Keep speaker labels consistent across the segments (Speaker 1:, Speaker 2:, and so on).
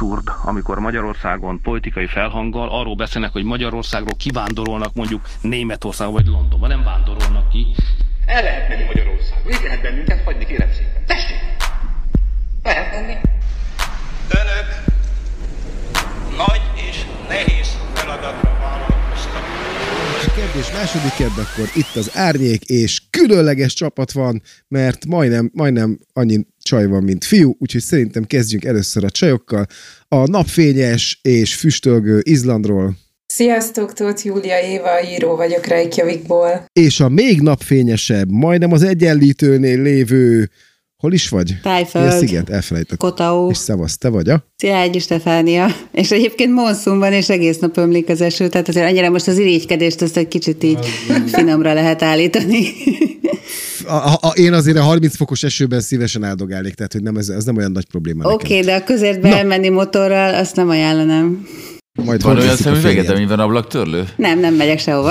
Speaker 1: abszurd, amikor Magyarországon politikai felhanggal arról beszélnek, hogy Magyarországról kivándorolnak mondjuk Németországba vagy Londonba, nem vándorolnak ki.
Speaker 2: El lehet menni Magyarországon, így lehet bennünket hagyni, kérem szépen. Tessék! Lehet menni.
Speaker 3: Önök nagy és nehéz feladatra vállalkoztak.
Speaker 4: A kérdés második kérdés, akkor itt az árnyék, és különleges csapat van, mert majdnem annyi csaj van, mint fiú, úgyhogy szerintem kezdjünk először a csajokkal. A napfényes és füstölgő Izlandról.
Speaker 5: Sziasztok, Tóth Júlia Éva, író vagyok Reykjavikból.
Speaker 4: És a még napfényesebb, majdnem az Egyenlítőnél lévő, hol is vagy?
Speaker 6: Tájföld.
Speaker 4: Sziget, elfelejtettem.
Speaker 6: Kotau.
Speaker 4: És szevasz, te vagy a?
Speaker 6: Szilágyi Stefánia. És egyébként monszun van, és egész nap ömlik az eső, tehát azért annyira most az irigykedést azt egy kicsit így finomra lehet állítani.
Speaker 4: Én azért a 30 fokos esőben szívesen áldogálnék, tehát hogy nem, ez nem olyan nagy probléma.
Speaker 6: Oké, de a közértbe elmenni motorral, azt nem ajánlanám.
Speaker 4: Majd
Speaker 7: van olyan szemüveged, amiben ablaktörlő?
Speaker 6: Nem megyek sehova.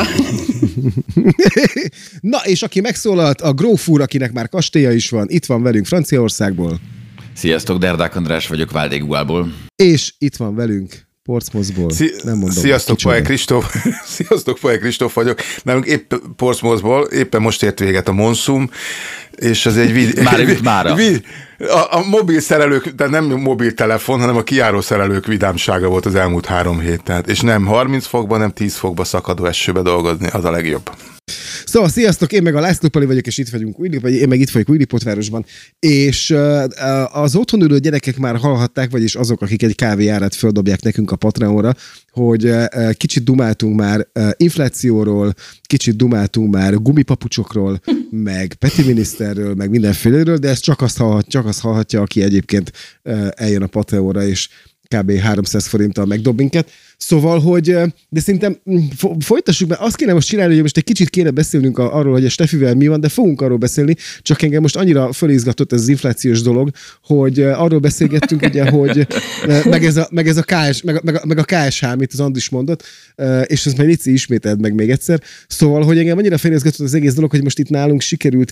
Speaker 4: Na, és aki megszólalt, a gróf úr, akinek már kastélya is van, itt van velünk Franciaországból.
Speaker 7: Sziasztok, Derdák András vagyok, Váldéguából.
Speaker 4: És itt van velünk Portsmouthból. Nem mondom.
Speaker 8: Sziasztok, Paje Kristóf. Sziasztok, Paje Kristóf vagyok. Nálunk épp Portsmouthból, éppen most ért véget a monszum, és ez egy a mobil szerelők, de nem mobiltelefon, hanem a kijáró szerelők vidámsága volt az elmúlt 3 hét. Tehát, és nem 30 fokban, nem 10 fokba szakadó esőbe dolgozni, az a legjobb.
Speaker 4: Szóval sziasztok, én meg a László Pali vagyok, és itt vagyunk én meg itt vagyok Újlipótvárosban, és az otthon ülő gyerekek már hallhatták, vagyis azok, akik egy kávéjárát földobják nekünk a Patreonra, hogy kicsit dumáltunk már inflációról, kicsit dumáltunk már gumipapucsokról, meg Peti miniszterről, meg mindenféléről, de ezt csak azt hallhatja, aki egyébként eljön a Patreonra, és kb. 300 forinttal megdob minket. Szóval, hogy, de szerintem folytassuk, mert azt kéne most csinálni, hogy most egy kicsit kéne beszélnünk arról, hogy a Stefivel mi van, de fogunk arról beszélni, csak engem most annyira fölizgatott ez az inflációs dolog, hogy arról beszélgettünk, ugye, hogy meg a KSH, amit az Andis mondott, és ezt majd Lici ismételd meg még egyszer. Szóval, hogy engem annyira felizgatott az egész dolog, hogy most itt nálunk sikerült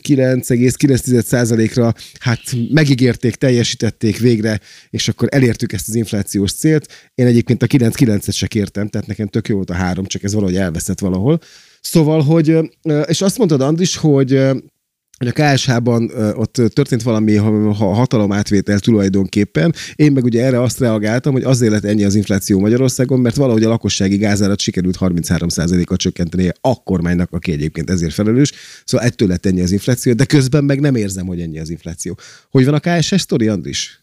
Speaker 4: 9,9%-ra, hát megígérték, teljesítették végre, és akkor elértük ezt az inflációs célt. Én egyébként a 9,9-et se kértem, tehát nekem tök jó volt a 3, csak ez valahogy elveszett valahol. Szóval, hogy, és azt mondtad, Andris, hogy a KSH-ban ott történt valami hatalomátvétel tulajdonképpen. Én meg ugye erre azt reagáltam, hogy azért lett ennyi az infláció Magyarországon, mert valahogy a lakossági gázárat sikerült 33%-kal csökkenteni a kormánynak, aki egyébként ezért felelős. Szóval ettől lett ennyi az infláció, de közben meg nem érzem, hogy ennyi az infláció. Hogy van a KSH sztori, Andris?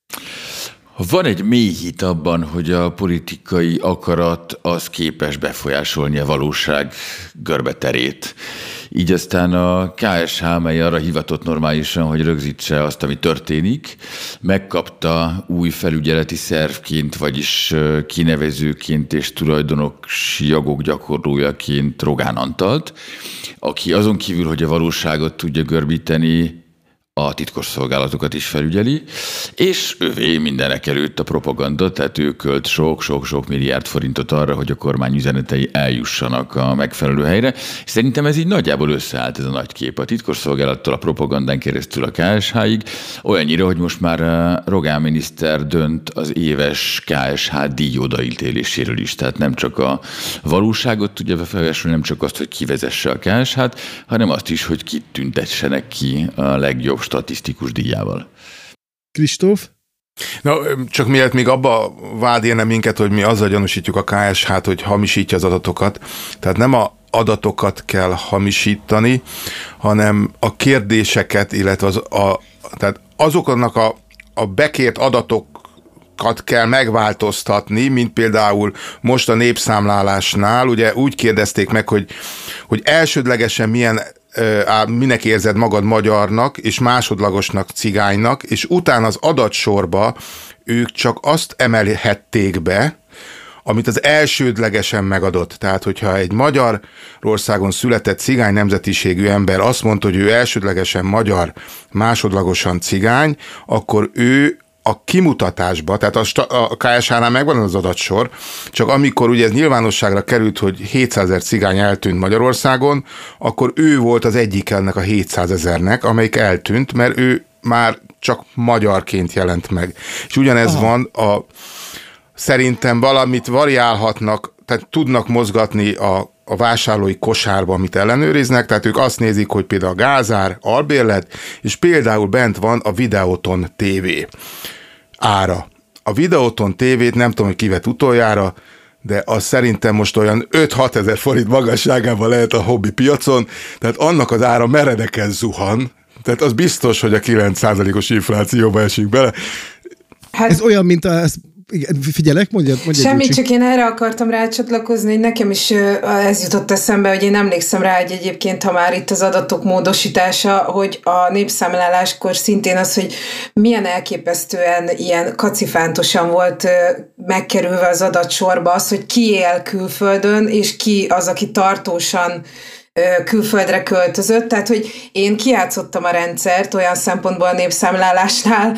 Speaker 7: Van egy mély hit abban, hogy a politikai akarat az képes befolyásolni a valóság görbeterét. Így aztán a KSH, mely arra hivatott normálisan, hogy rögzítse azt, ami történik, megkapta új felügyeleti szervként, vagyis kinevezőként és tulajdonosi jogok gyakorlójaként Rogán Antalt, aki azon kívül, hogy a valóságot tudja görbíteni, a titkosszolgálatokat is felügyeli, és ővé mindenek előtt a propaganda, tehát ő költ sok milliárd forintot arra, hogy a kormány üzenetei eljussanak a megfelelő helyre. Szerintem ez így nagyjából összeállt ez a nagy kép. A titkosszolgálattól a propagandán keresztül a KSH-ig, olyannyira, hogy most már Rogán miniszter dönt az éves KSH díj odaítéléséről is. Tehát nem csak a valóságot tudja befolyásolni, nem csak azt, hogy kivezesse a KSH-t, hanem azt is, hogy kit tüntessenek ki a legjobb statisztikus díjával.
Speaker 4: Kristóf?
Speaker 8: Na, csak mielőtt még abba vád érne minket, hogy mi azzal gyanúsítjuk a KSH-t, hogy hamisítja az adatokat. Tehát nem a adatokat kell hamisítani, hanem a kérdéseket, illetve tehát azoknak a bekért adatokat kell megváltoztatni, mint például most a népszámlálásnál, ugye úgy kérdezték meg, hogy elsődlegesen minek érzed magad magyarnak, és másodlagosnak cigánynak, és utána az adatsorba ők csak azt emelhették be, amit az elsődlegesen megadott. Tehát, hogyha egy Magyarországon született cigány nemzetiségű ember azt mondta, hogy ő elsődlegesen magyar, másodlagosan cigány, akkor ő a kimutatásba, tehát a KSH-nál megvan az adatsor, csak amikor ugye ez nyilvánosságra került, hogy 700 000 cigány eltűnt Magyarországon, akkor ő volt az egyik ennek a 700 000-nek, amelyik eltűnt, mert ő már csak magyarként jelent meg. És ugyanez van szerintem valamit variálhatnak, tehát tudnak mozgatni a vásárlói kosárba, amit ellenőriznek, tehát ők azt nézik, hogy például a gázár, albérlet, és például bent van a Videoton TV ára. A Videoton TV-t nem tudom, hogy kivett utoljára, de az szerintem most olyan 5-6 ezer forint magasságában lehet a hobbi piacon, tehát annak az ára meredeken zuhan, tehát az biztos, hogy a 9%-os inflációba esik bele.
Speaker 5: Hát,
Speaker 4: ez olyan, mint figyelek, mondjad.
Speaker 5: Semmit, csak én erre akartam rácsatlakozni, hogy nekem is ez jutott eszembe, hogy én emlékszem rá, hogy egyébként, ha már itt az adatok módosítása, hogy a népszámláláskor szintén az, hogy milyen elképesztően ilyen kacifántosan volt megkerülve az adatsorba az, hogy ki él külföldön, és ki az, aki tartósan külföldre költözött, tehát hogy én kijátszottam a rendszert olyan szempontból a népszámlálásnál,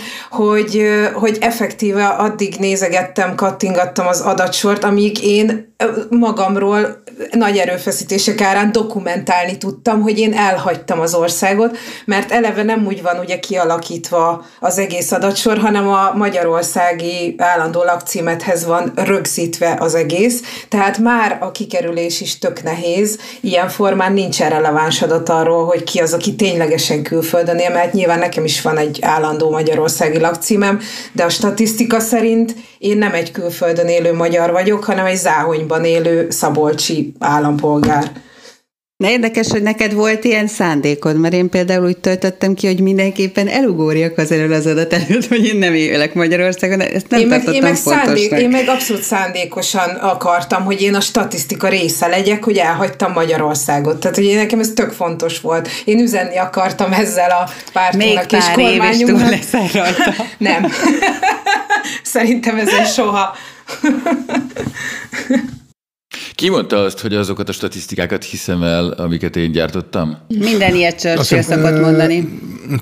Speaker 5: hogy effektíve addig nézegettem, kattingattam az adatsort, amíg én magamról nagy erőfeszítések árán dokumentálni tudtam, hogy én elhagytam az országot, mert eleve nem úgy van ugye kialakítva az egész adatsor, hanem a magyarországi állandó lakcímedhez van rögzítve az egész, tehát már a kikerülés is tök nehéz, ilyen formán nincsen releváns adat arról, hogy ki az, aki ténylegesen külföldön él, mert nyilván nekem is van egy állandó magyarországi lakcímem, de a statisztika szerint én nem egy külföldön élő magyar vagyok, hanem egy Záhonyban élő szabolcsi állampolgár.
Speaker 6: Na érdekes, hogy neked volt ilyen szándékod, mert én például úgy töltöttem ki, hogy mindenképpen elugorjak az elől az adat előtt, hogy én nem élek Magyarországon, ezt nem tartottam fontosnak.
Speaker 5: Én meg abszolút szándékosan akartam, hogy én a statisztika része legyek, hogy elhagytam Magyarországot. Tehát, hogy nekem ez tök fontos volt. Én üzenni akartam ezzel a pártunknak és kormányunknak.
Speaker 6: Még pár év is túl leszel rajta.
Speaker 5: Nem. Szerintem ezen soha.
Speaker 7: Ki mondta azt, hogy azokat a statisztikákat hiszem el, amiket én gyártottam?
Speaker 6: Minden ilyet Churchill szokott mondani.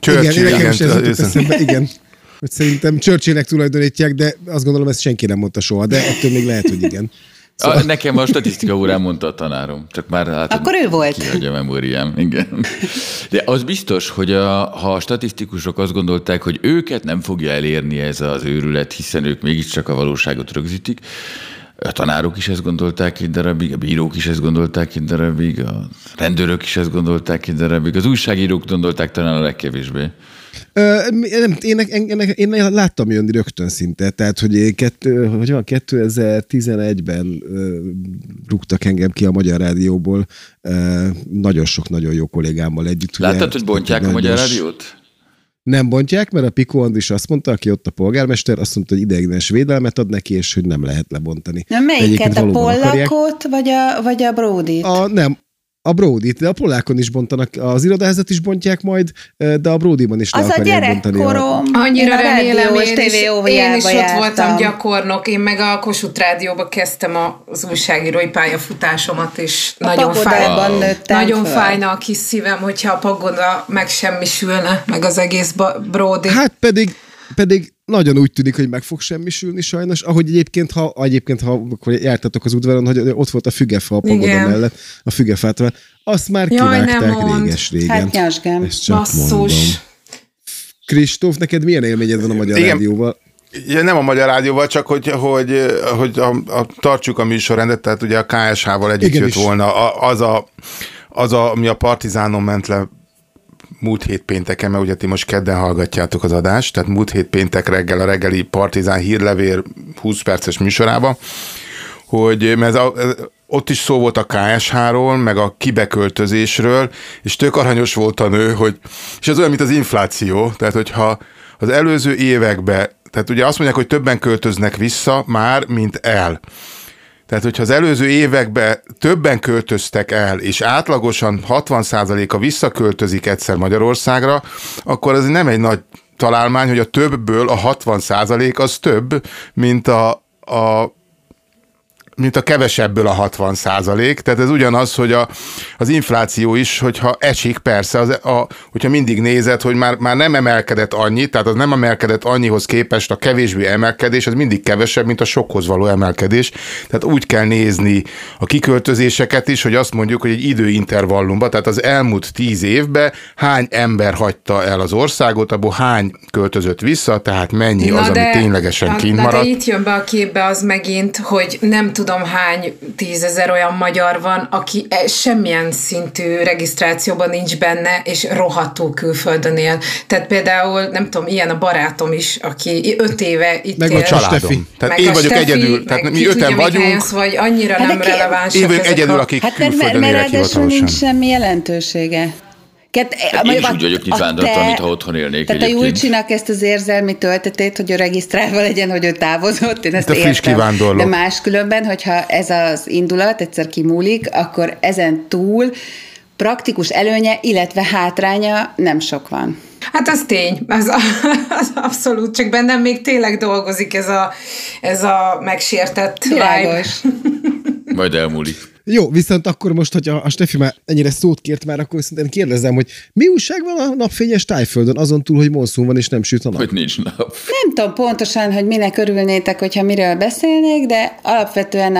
Speaker 4: Igen. Hogy szerintem Churchillnek tulajdonítják, de azt gondolom, ezt senki nem mondta soha, de ettől még lehet, hogy igen.
Speaker 7: Szóval... Nekem a statisztika órán mondta a tanárom, csak már látod,
Speaker 6: akkor ő volt.
Speaker 7: Kihagy a memóriám. Igen. De az biztos, hogy ha a statisztikusok azt gondolták, hogy őket nem fogja elérni ez az őrület, hiszen ők mégiscsak a valóságot rögzítik, a tanárok is ezt gondolták egy darabig, a bírók is ezt gondolták egy darabig, a rendőrök is ezt gondolták egy darabig, az újságírók gondolták talán a legkevésbé. Én
Speaker 4: láttam jönni rögtön szinte, tehát hogy 2011-ben rúgtak engem ki a Magyar Rádióból nagyon sok nagyon jó kollégámmal együtt.
Speaker 7: Láttad, hogy bontják a Magyar Rádiót?
Speaker 4: Nem bontják, mert a Piko Andris azt mondta, aki ott a polgármester, azt mondta, hogy ideiglenes védelmet ad neki, és hogy nem lehet lebontani.
Speaker 6: Na melyiket, a Pollakot, vagy a Bródit?
Speaker 4: Nem, a Bródit, de a Pollákon is bontanak, az irodaházat is bontják majd, de a Bródiban is le akarják bontani.
Speaker 6: Az a gyerekkorom.
Speaker 5: Annyira remélem, én is ott voltam gyakornok, én meg a Kossuth Rádióba kezdtem az újságírói pályafutásomat, és nagyon fájna a kis szívem, hogyha a pagoda megsemmisülne, meg az egész Bródi.
Speaker 4: Hát pedig nagyon úgy tűnik, hogy meg fog semmisülni sajnos, ahogy egyébként, ha akkor jártatok az udvaron, hogy ott volt a fügefa a pagoda mellett, a fügefát, azt már kivágták réges-régen.
Speaker 6: Hát nyasgám.
Speaker 5: Basszus.
Speaker 4: Kristóf, neked milyen élményed van a Magyar Rádióval?
Speaker 8: Ja, nem a Magyar Rádióval, csak hogy tartsuk a műsorrendet, tehát ugye a KSH-val együtt jött volna az, ami a Partizánon ment le múlt hét pénteken, mert ugye ti most kedden hallgatjátok az adást, tehát múlt hét péntek reggel a reggeli Partizán hírlevél 20 perces műsorában, hogy ott is szó volt a KSH-ról, meg a kibeköltözésről, és tök aranyos volt a nő, és ez olyan, mint az infláció, tehát hogyha az előző években, tehát ugye azt mondják, hogy többen költöznek vissza már, mint el. Tehát, hogyha az előző években többen költöztek el, és átlagosan 60%-a visszaköltözik egyszer Magyarországra, akkor ez nem egy nagy találmány, hogy a többből a 60% az több, mint a mint a kevesebből a 60%, tehát ez ugyanaz, hogy az infláció is, hogyha esik, persze, hogyha mindig nézed, hogy már nem emelkedett annyit, tehát az nem emelkedett annyihoz képest a kevésbé emelkedés, az mindig kevesebb, mint a sokhoz való emelkedés. Tehát úgy kell nézni a kiköltözéseket is, hogy azt mondjuk, hogy egy időintervallumban, tehát az elmúlt 10 évben hány ember hagyta el az országot, abból hány költözött vissza, tehát mennyi az, ami ténylegesen kint maradt.
Speaker 5: De itt jön be a képbe az megint, hogy nem tudom hány 10 000 olyan magyar van, aki semmilyen szintű regisztrációban nincs benne, és rohadtul külföldön él. Tehát például, nem tudom, ilyen a barátom is, aki 5 éve itt
Speaker 8: meg
Speaker 5: él.
Speaker 8: Meg a családom. Tehát én vagyok egyedül, tehát mi 5-en vagyunk.
Speaker 5: Vagy annyira nem releváns.
Speaker 8: Én vagyok egyedül, akik külföldön élek hivatalosan.
Speaker 6: Nincs semmi jelentősége.
Speaker 7: Én is úgy vagyok itt vándortam, mintha otthon élnék.
Speaker 6: Tehát egyébként. A Julcsinak ezt az érzelmi töltetét, hogy ő regisztrálva legyen, hogy ő távozott, én ezt értem. De máskülönben, hogyha ez az indulat egyszer kimúlik, akkor ezen túl praktikus előnye, illetve hátránya nem sok van.
Speaker 5: Hát az tény, az abszolút, csak bennem még tényleg dolgozik ez a megsértett vibe.
Speaker 7: Majd elmúlik.
Speaker 4: Jó, viszont akkor most, hogy a Steffi már ennyire szót kért már, akkor szerintem kérdezzem, hogy mi újság van a napfényes Tájföldön, azon túl, hogy monszun van és nem süt a nap?
Speaker 7: Hogy nincs nap.
Speaker 6: Nem tudom pontosan, hogy minek örülnétek, hogyha miről beszélnék, de alapvetően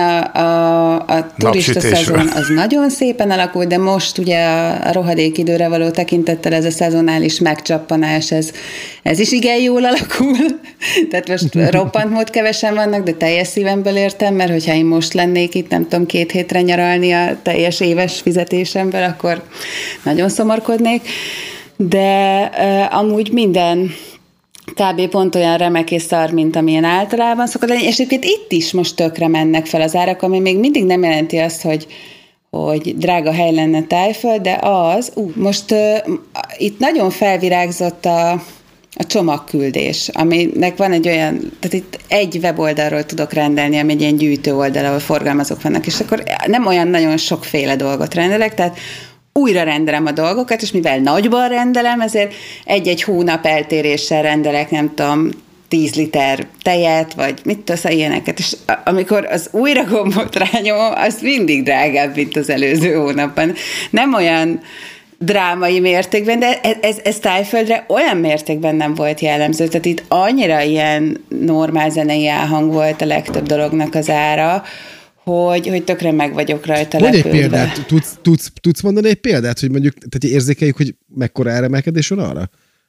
Speaker 6: a turista szezon az nagyon szépen alakult, de most ugye a rohadék időre való tekintettel ez a szezonális megcsappanás, ez is igen jól alakul. Tehát most roppant mód kevesen vannak, de teljes szívemből értem, mert hogyha én most lennék itt, nem tudom, 2 hétre nyaralni a teljes éves fizetésemből, akkor nagyon szomorkodnék. De amúgy minden kb. Pont olyan remek és szar, mint amilyen általában szokott lenni, és egyébként itt is most tökre mennek fel az árak, ami még mindig nem jelenti azt, hogy drága hely lenne Tájföld, de most itt nagyon felvirágzott a csomagküldés, aminek van egy olyan, tehát itt egy weboldalról tudok rendelni, ami egy ilyen gyűjtő oldal, ahol forgalmazók vannak, és akkor nem olyan nagyon sokféle dolgot rendelek, tehát újra rendelem a dolgokat, és mivel nagyban rendelem, ezért egy-egy hónap eltéréssel rendelek, nem tudom, 10 liter tejet, vagy mit tudsz, ilyeneket. És amikor az újra gombot rányomom, az mindig drágább, mint az előző hónapban. Nem olyan drámai mértékben, de ez Tájföldre olyan mértékben nem volt jellemző. Tehát itt annyira ilyen normál zenei elhang volt a legtöbb dolognak az ára, hogy tökre meg vagyok rajta lepődve.
Speaker 4: Egy példát, tudsz mondani egy példát, hogy mondjuk, tehát érzékeljük, hogy mekkora áremelkedés van arra?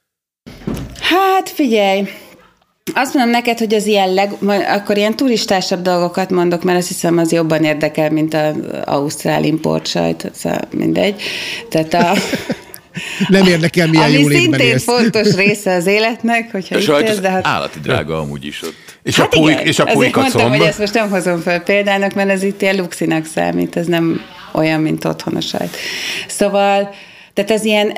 Speaker 6: Hát figyelj, azt mondom neked, hogy az akkor ilyen turistásabb dolgokat mondok, mert azt hiszem, az jobban érdekel, mint az ausztrál importsajt, mindegy. Tehát
Speaker 4: nem érdekel, milyen jól
Speaker 6: ami szintén fontos része az életnek, hogyha
Speaker 7: itt élsz, de hát... állati drága amúgy is ott.
Speaker 8: És a pulyka
Speaker 6: mondtam, hogy ezt most nem hozom fel példának, mert ez itt ilyen luxinak számít, ez nem olyan, mint otthon a sajt. Szóval, tehát az ilyen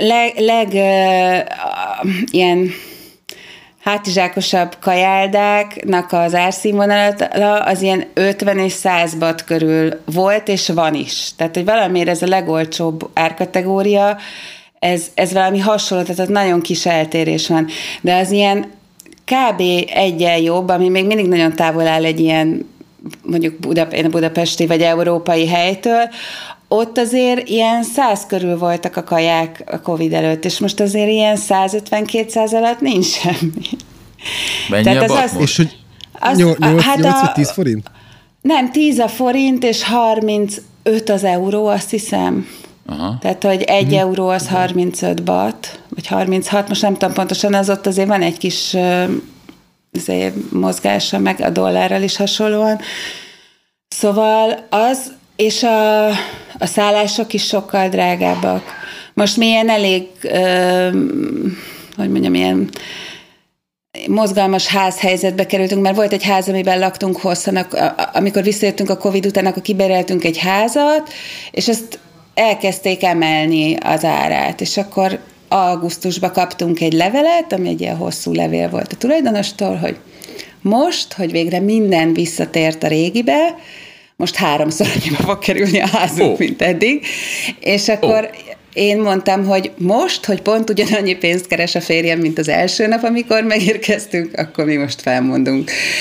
Speaker 6: ilyen hátizsákosabb kajáldáknak az árszínvonala az ilyen 50 és 100 baht körül volt, és van is. Tehát, hogy valamiért ez a legolcsóbb árkategória, ez valami hasonló, tehát nagyon kis eltérés van. De az ilyen kb. Egyen jobb, ami még mindig nagyon távol áll egy ilyen, mondjuk budapesti vagy európai helytől, ott azért ilyen 100 körül voltak a kaják a Covid előtt, és most azért ilyen 150-200 alatt nincs semmi.
Speaker 7: Mennyi a baht most?
Speaker 4: És hogy 8 vagy 10 forint?
Speaker 6: Nem, 10 a forint, és 35 az euró, azt hiszem. Aha. Tehát, hogy 1 euró az 35 baht, vagy 36, most nem tudom pontosan, az ott azért van egy kis mozgása, meg a dollárral is hasonlóan. Szóval az, és a szállások is sokkal drágábbak. Most mi ilyen elég, hogy mondjam, ilyen mozgalmas házhelyzetbe kerültünk, mert volt egy ház, amiben laktunk hosszan, amikor visszajöttünk a Covid után, akkor kibéreltünk egy házat, és ezt elkezdték emelni az árát, és akkor augusztusban kaptunk egy levelet, ami egy ilyen hosszú levél volt a tulajdonostól, hogy most, hogy végre minden visszatért a régibe, most 3-szor annyiba fog kerülni a házunk, mint eddig, és akkor én mondtam, hogy most, hogy pont ugyanannyi pénzt keres a férjem, mint az első nap, amikor megérkeztünk, akkor mi most felmondunk.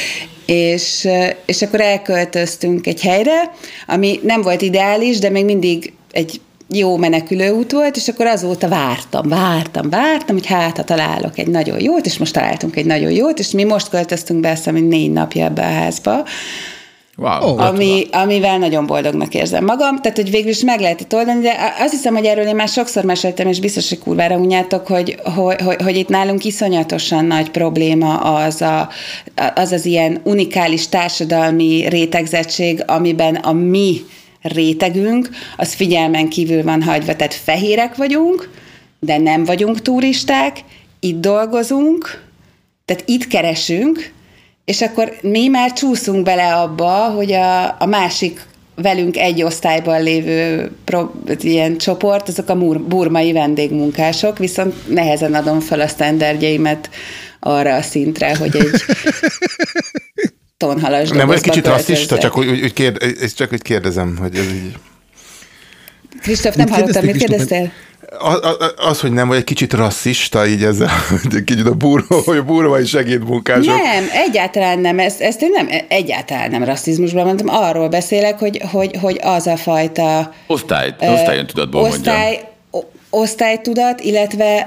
Speaker 6: És akkor elköltöztünk egy helyre, ami nem volt ideális, de még mindig egy jó menekülőút volt, és akkor azóta vártam, hogy ha találok egy nagyon jót, és most találtunk egy nagyon jót, és mi most költöztünk be, azt hiszem, 4 napja ebbe a házba,
Speaker 7: wow,
Speaker 6: amivel nagyon boldognak érzem magam, tehát, hogy végül is meg lehet itt oldani, de azt hiszem, hogy erről én már sokszor meséltem, és biztos, hogy kurvára unjátok, hogy itt nálunk iszonyatosan nagy probléma az ilyen unikális társadalmi rétegzettség, amiben a mi rétegünk, az figyelmen kívül van hagyva, tehát fehérek vagyunk, de nem vagyunk turisták, itt dolgozunk, tehát itt keresünk, és akkor mi már csúszunk bele abba, hogy a másik velünk egy osztályban lévő ilyen csoport, azok a burmai vendégmunkások, viszont nehezen adom fel a sztenderdjeimet arra a szintre, hogy egy tonhalas dobozba
Speaker 8: nem, ez kicsit
Speaker 6: költözzek.
Speaker 8: rasszista, csak úgy kérdezem, hogy ez így...
Speaker 6: Kristóf, nem hallottam, mit kérdeztél?
Speaker 8: Az, hogy nem vagy egy kicsit rasszista, így ezzel, kicsit a burmai segédmunkások.
Speaker 6: Nem, egyáltalán nem, ezt én nem, egyáltalán nem rasszizmusban mondtam, arról beszélek, hogy az a fajta...
Speaker 7: Osztálytudatból mondjam.
Speaker 6: Osztálytudat, illetve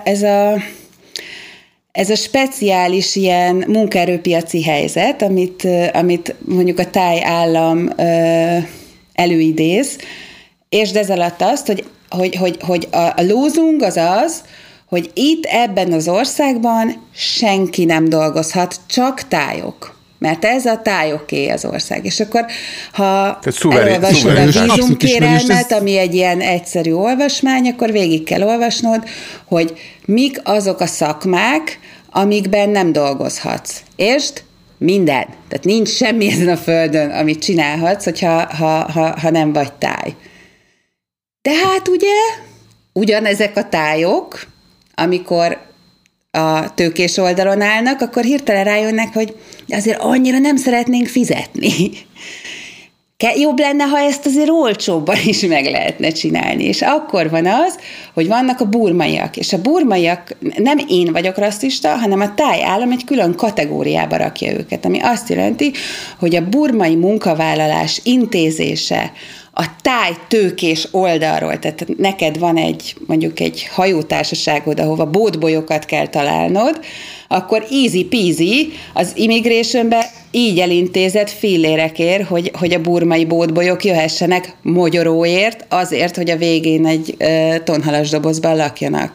Speaker 6: ez a speciális ilyen munkaerőpiaci helyzet, amit mondjuk a táj állam előidéz, és ez alatt azt, hogy a lózung az, hogy itt ebben az országban senki nem dolgozhat, csak tájok. Mert ez a tájoké az ország. És akkor, ha elolvasod a vízumkérelmet, ami egy ilyen egyszerű olvasmány, akkor végig kell olvasnod, hogy mik azok a szakmák, amikben nem dolgozhatsz. És minden. Tehát nincs semmi ezen a földön, amit csinálhatsz, ha nem vagy táj. De hát ugye, ugyanezek a tájok, amikor a tőkés oldalon állnak, akkor hirtelen rájönnek, hogy azért annyira nem szeretnénk fizetni. Jobb lenne, ha ezt azért olcsóbban is meg lehetne csinálni. És akkor van az, hogy vannak a burmaiak, és a burmaiak, nem én vagyok rasszista, hanem a táj állam egy külön kategóriába rakja őket, ami azt jelenti, hogy a burmai munkavállalás intézése a táj tőkés oldalról, tehát neked van mondjuk egy hajótársaságod, ahova bótbolyokat kell találnod, akkor easy peasy az immigrationbe így elintézett fillérekért, hogy a burmai bótbolyok jöhessenek mogyoróért, azért, hogy a végén egy tonhalas dobozban lakjanak.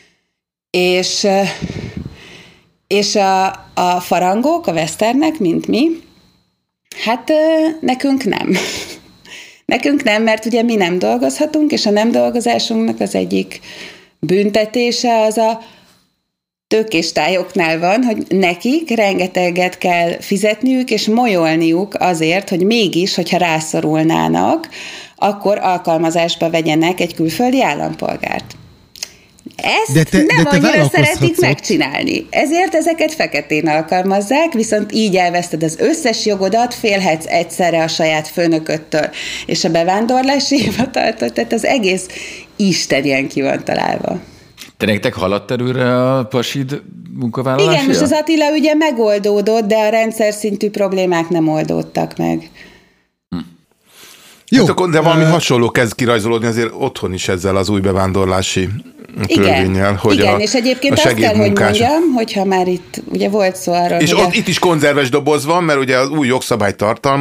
Speaker 6: És a farangok, a westernek, mint mi, hát nekünk nem. Nekünk nem, mert ugye mi nem dolgozhatunk, és a nem dolgozásunknak az egyik büntetése az a tőkés tájoknál van, hogy nekik rengeteget kell fizetniük, és molyolniuk azért, hogy mégis, hogyha rászorulnának, akkor alkalmazásba vegyenek egy külföldi állampolgárt. Ezt nem annyira szeretik megcsinálni. Ezért ezeket feketén alkalmazzák, viszont így elveszted az összes jogodat, félhetsz egyszerre a saját főnököttől és a bevándorlási hivataltól, tehát az egész istenien ki van találva.
Speaker 7: Te nektek haladt előre a pasid munkavállalásra?
Speaker 6: Igen, most az Attila ügye megoldódott, de a rendszer szintű problémák nem oldódtak meg.
Speaker 8: Jó. Hát, de valami hasonló kezd kirajzolódni azért otthon is ezzel az új bevándorlási törvényel. Hogy
Speaker 6: igen, és egyébként azt kell, hogy mondjam, hogyha már itt ugye volt szó arról,
Speaker 8: és ott itt is konzerves doboz van, mert ugye az új jogszabály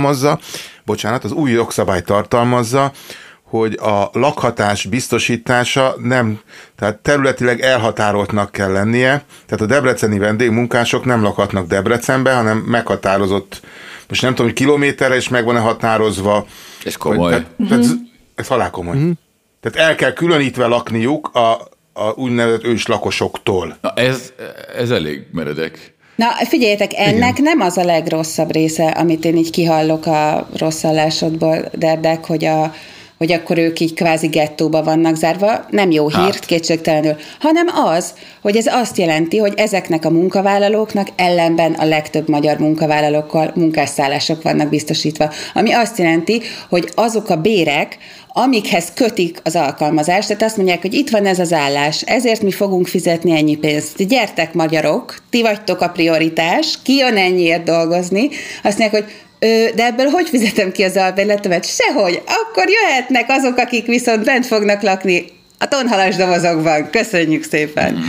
Speaker 8: tartalmazza, hogy a lakhatás biztosítása nem, tehát területileg elhatároltnak kell lennie, tehát a debreceni vendégmunkások nem lakhatnak Debrecenbe, hanem meghatározott, most nem tudom, hogy kilométerre, és meg van-e határozva.
Speaker 7: Ez komoly.
Speaker 8: Ez halálkomoly. Tehát el kell különítve lakniuk a úgynevezett őslakosoktól.
Speaker 7: Na ez elég meredek.
Speaker 6: Na, figyeljetek, ennek nem az a legrosszabb része, amit én így kihallok a rossz hallásodból, Derdek, hogy hogy akkor ők így kvázi gettóba vannak zárva, nem jó hír, kétségtelenül, hanem az, hogy ez azt jelenti, hogy ezeknek a munkavállalóknak ellenben a legtöbb magyar munkavállalókkal munkásszállások vannak biztosítva. Ami azt jelenti, hogy azok a bérek, amikhez kötik az alkalmazást, tehát azt mondják, hogy itt van ez az állás, ezért mi fogunk fizetni ennyi pénzt. Gyertek magyarok, ti vagytok a prioritás, ki jön ennyiért dolgozni, azt mondják, hogy de ebből hogy fizetem ki az albérletemet? Sehogy. Akkor jöhetnek azok, akik viszont bent fognak lakni a tonhalas dobozokban. Köszönjük szépen.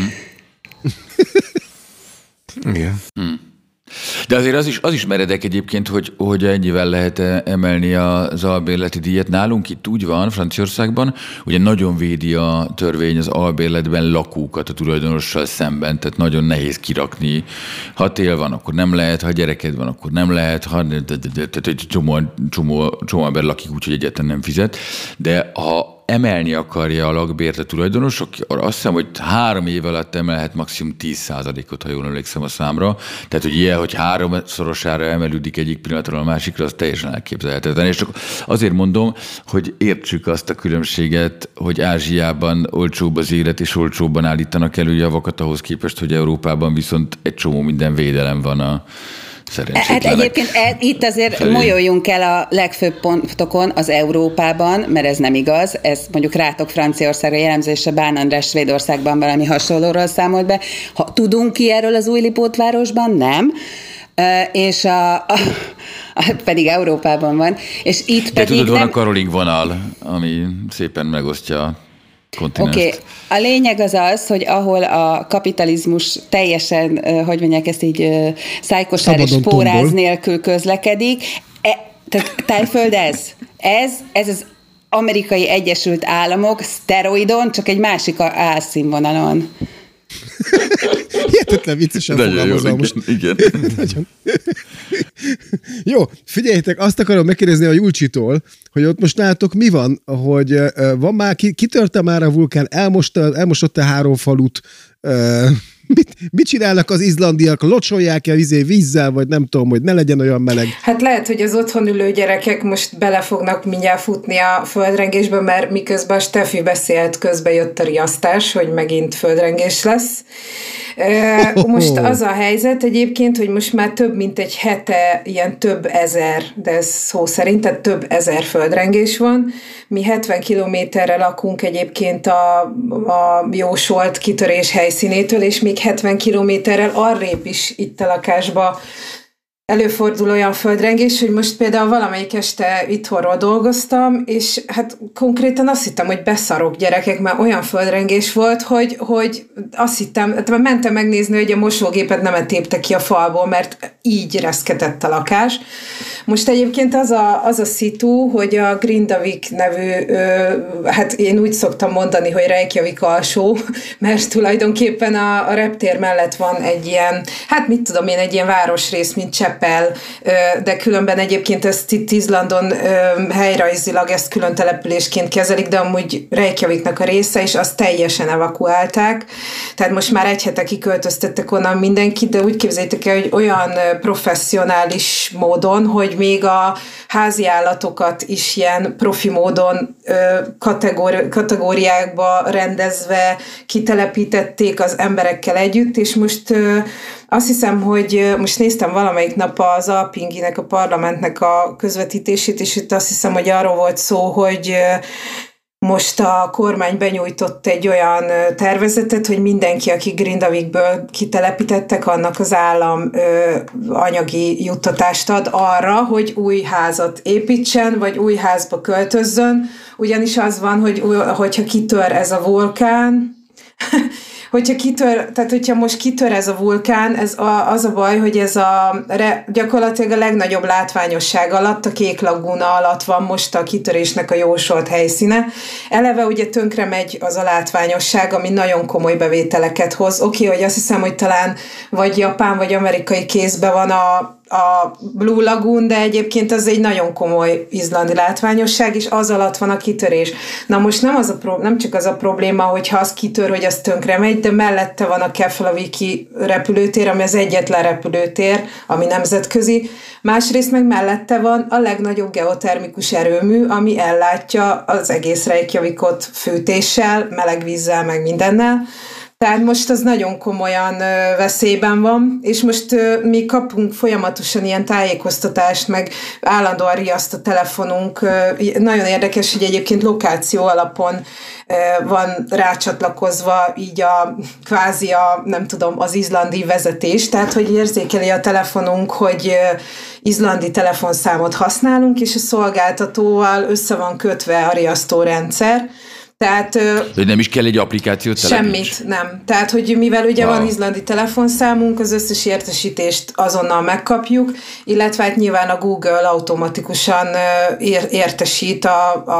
Speaker 8: Igen.
Speaker 7: De azért az is meredek egyébként, hogy ennyivel lehet emelni az albérleti díjat. Nálunk itt úgy van, Franciaországban, ugye nagyon védi a törvény az albérletben lakókat a tulajdonossal szemben, tehát nagyon nehéz kirakni. Ha tél van, akkor nem lehet, ha gyereked van, akkor nem lehet, tehát egy csomó ember lakik úgy, hogy egyáltalán nem fizet. De ha emelni akarja a lakbért a tulajdonosok, azt hiszem, hogy 3 év alatt emelhet maximum 10%-ot, ha jól emlékszem a számra. Tehát, hogy ilyen, hogy 3-szorosára emelődik egyik pillanatról a másikra, az teljesen elképzelhetetlen. És csak azért mondom, hogy értsük azt a különbséget, hogy Ázsiában olcsóbb az élet, és olcsóbban állítanak elő javakat ahhoz képest, hogy Európában viszont egy csomó minden védelem van a
Speaker 6: Hát egyébként itt azért molyoljunk el a legfőbb pontokon az Európában, mert ez nem igaz, ez mondjuk rátok Franciaországra jellemző, és a Bán András Svédországban valami hasonlóról számolt be. Ha tudunk ki erről az Újlipótvárosban? Nem. És pedig Európában van. És itt pedig
Speaker 7: tudod, van a Karoling vonal, ami szépen megosztja
Speaker 6: Oké. A lényeg az, hogy ahol a kapitalizmus teljesen, hogy mondják ezt így, szájkosár és póráz nélkül közlekedik, tehát Tájföld ez az Amerikai Egyesült Államok szteroidon, csak egy másik álszínvonalon.
Speaker 4: Hihetetlen viccesen fogalmazol most.
Speaker 7: Igen.
Speaker 4: Jó, figyeljétek, azt akarom megkérdezni a Julcsitól, hogy ott most nálatok mi van, hogy van már, kitörte már a vulkán, elmosott-e 3 falut, mit csinálnak az izlandiak, locsolják-e vízzel, vagy nem tudom, hogy ne legyen olyan meleg?
Speaker 5: Hát lehet, hogy az otthon ülő gyerekek most bele fognak mindjárt futni a földrengésbe, mert miközben a Steffi beszélt, közben jött a riasztás, hogy megint földrengés lesz. Most az a helyzet egyébként, hogy most már több mint egy hete ilyen több ezer, de ez szó szerint, tehát több ezer földrengés van. Mi 70 kilométerre lakunk egyébként a jósolt kitörés helyszínétől, és még 70 kilométerrel arrébb is itt a lakásba előfordul olyan földrengés, hogy most például valamelyik este itthonról dolgoztam, és hát konkrétan azt hittem, hogy beszarok gyerekek, mert olyan földrengés volt, hogy azt hittem, hát mentem megnézni, hogy a mosógépet nem tépte ki a falból, mert így reszketett a lakás. Most egyébként az a szitu, hogy a Grindavik nevű, hát én úgy szoktam mondani, hogy Reykjavik alsó, mert tulajdonképpen a reptér mellett van egy ilyen, hát mit tudom én, egy ilyen városrész, mint Csepel, de különben egyébként ezt itt Izlandon helyrajzilag ezt külön településként kezelik, de amúgy Reykjaviknak a része, és azt teljesen evakuálták. Tehát most már egy hete kiköltöztettek onnan mindenkit, de úgy képzeljétek el, hogy olyan professzionális módon, hogy még a házi állatokat is ilyen profi módon kategóriákba rendezve kitelepítették az emberekkel együtt, és most azt hiszem, hogy most néztem valamelyik nap az Alpinginek, a parlamentnek a közvetítését, és itt azt hiszem, hogy arról volt szó, hogy most a kormány benyújtott egy olyan tervezetet, hogy mindenki, aki Grindavikből kitelepítettek, annak az állam anyagi juttatást ad arra, hogy új házat építsen, vagy új házba költözzön. Ugyanis az van, hogyha kitör ez a vulkán, hogyha most kitör ez a vulkán, az a baj, hogy ez gyakorlatilag a legnagyobb látványosság alatt, a Kék Lagúna alatt van most a kitörésnek a jósolt helyszíne. Eleve ugye tönkre megy az a látványosság, ami nagyon komoly bevételeket hoz. Oké, hogy azt hiszem, hogy talán vagy japán, vagy amerikai kézben van a Blue Lagoon, de egyébként az egy nagyon komoly izlandi látványosság, és az alatt van a kitörés. Na most nem csak az a probléma, hogyha az kitör, hogy az tönkre megy, de mellette van a Keflaviki repülőtér, ami az egyetlen repülőtér, ami nemzetközi. Másrészt meg mellette van a legnagyobb geotermikus erőmű, ami ellátja az egész Reykjavikot fűtéssel, meleg vízzel, meg mindennel. Tehát most az nagyon komolyan veszélyben van, és most mi kapunk folyamatosan ilyen tájékoztatást, meg állandóan riaszt a telefonunk. Nagyon érdekes, hogy egyébként lokáció alapon van rácsatlakozva így az izlandi vezetés, tehát hogy érzékeli a telefonunk, hogy izlandi telefonszámot használunk, és a szolgáltatóval össze van kötve a riasztórendszer. Tehát,
Speaker 7: hogy nem is kell egy applikációt telepíts?
Speaker 5: Semmit, nem. Tehát, hogy mivel ugye van izlandi telefonszámunk, az összes értesítést azonnal megkapjuk, illetve hát nyilván a Google automatikusan értesít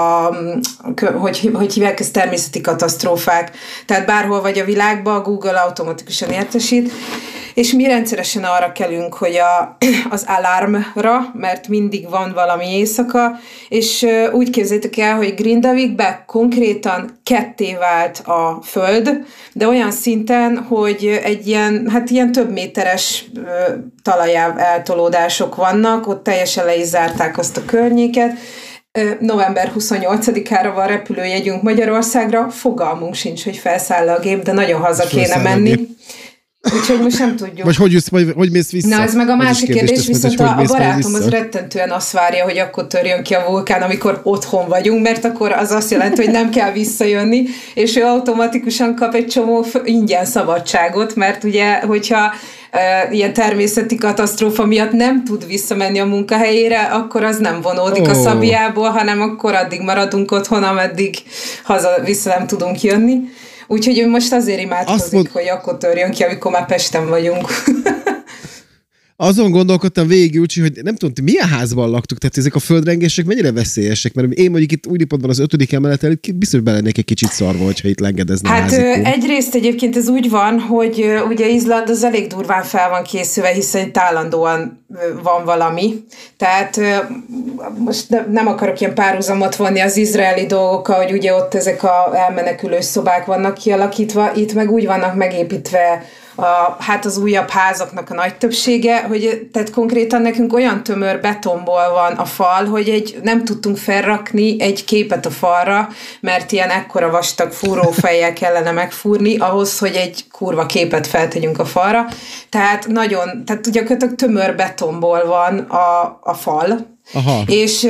Speaker 5: hogy hívják ezt, természeti katasztrófák. Tehát bárhol vagy a világban, a Google automatikusan értesít, és mi rendszeresen arra kelünk, hogy az alarmra, mert mindig van valami éjszaka, és úgy képzeljétek el, hogy Grindavikben konkrétan ketté vált a föld, de olyan szinten, hogy egy ilyen több méteres talajáv eltolódások vannak, ott teljesen le is zárták azt a környéket. November 28-ára van repülőjegyünk Magyarországra, fogalmunk sincs, hogy felszáll a gép, de nagyon haza kéne menni. Úgyhogy most nem tudjuk.
Speaker 4: Vagy hogy mész vissza?
Speaker 5: Na, ez meg a másik kérdés, viszont a barátom az rettentően azt várja, hogy akkor törjön ki a vulkán, amikor otthon vagyunk, mert akkor az azt jelenti, hogy nem kell visszajönni, és ő automatikusan kap egy csomó ingyen szabadságot, mert ugye, hogyha ilyen természeti katasztrófa miatt nem tud visszamenni a munkahelyére, akkor az nem vonódik a szabjából, hanem akkor addig maradunk otthon, ameddig vissza nem tudunk jönni. Úgyhogy ő most azért imádkozik, hogy akkor törjön ki, amikor már Pesten vagyunk.
Speaker 4: Azon gondolkodtam végig, úgyhogy, hogy nem tudom, milyen házban laktuk, tehát ezek a földrengések mennyire veszélyesek, mert én mondjuk itt Újlipótban az 5. emeleten biztos belennék egy kicsit szarva, hogyha itt lengedezne
Speaker 5: a házikon. Egyrészt egyébként ez úgy van, hogy ugye Izland az elég durván fel van készülve, hiszen itt állandóan van valami. Tehát most nem akarok ilyen párhuzamot vonni az izraeli dolgokkal, hogy ugye ott ezek a elmenekülő szobák vannak kialakítva, itt meg úgy vannak megépítve az újabb házaknak a nagy többsége, hogy tehát konkrétan nekünk olyan tömör betonból van a fal, hogy nem tudtunk felrakni egy képet a falra, mert ilyen ekkora vastag fúrófejjel kellene megfúrni ahhoz, hogy egy kurva képet feltegyünk a falra. Tehát gyakorlatilag tömör betonból van a fal. Aha. És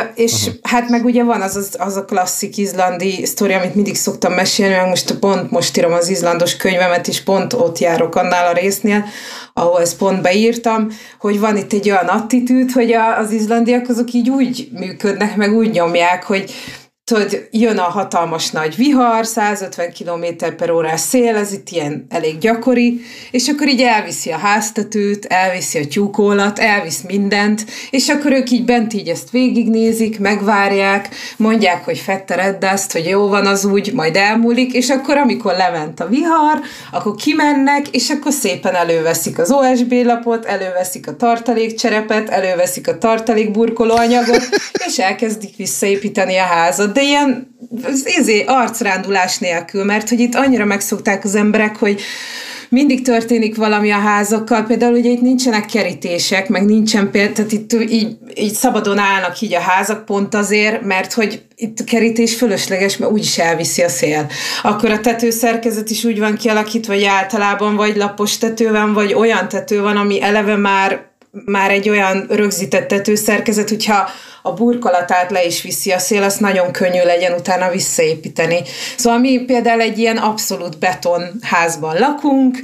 Speaker 5: hát meg ugye van az a klasszik izlandi sztori, amit mindig szoktam mesélni, meg most írom az izlandos könyvemet, és pont ott járok annál a résznél, ahol ezt pont beírtam, hogy van itt egy olyan attitűd, hogy az izlandiak azok így úgy működnek, meg úgy nyomják, hogy tudod, jön a hatalmas nagy vihar, 150 km/h szél, ez itt ilyen elég gyakori, és akkor így elviszi a háztetőt, elviszi a tyúkólat, elvisz mindent, és akkor ők így bent így ezt végignézik, megvárják, mondják, hogy fettereddaszt, hogy jó van az úgy, majd elmúlik, és akkor amikor lement a vihar, akkor kimennek, és akkor szépen előveszik az OSB lapot, előveszik a tartalékcserepet, előveszik a tartalékburkolóanyagot, és elkezdik visszaépíteni a házat. De ilyen arcrándulás nélkül, mert hogy itt annyira megszokták az emberek, hogy mindig történik valami a házakkal, például ugye itt nincsenek kerítések, meg nincsen tehát itt így szabadon állnak így a házak pont azért, mert hogy itt a kerítés fölösleges, mert úgyis elviszi a szél. Akkor a tetőszerkezet is úgy van kialakítva, hogy általában vagy lapos tető van, vagy olyan tető van, ami eleve már egy olyan rögzített tetőszerkezet, hogyha a burkolatát le is viszi a szél, azt nagyon könnyű legyen utána visszaépíteni. Szóval mi például egy ilyen abszolút betonházban lakunk,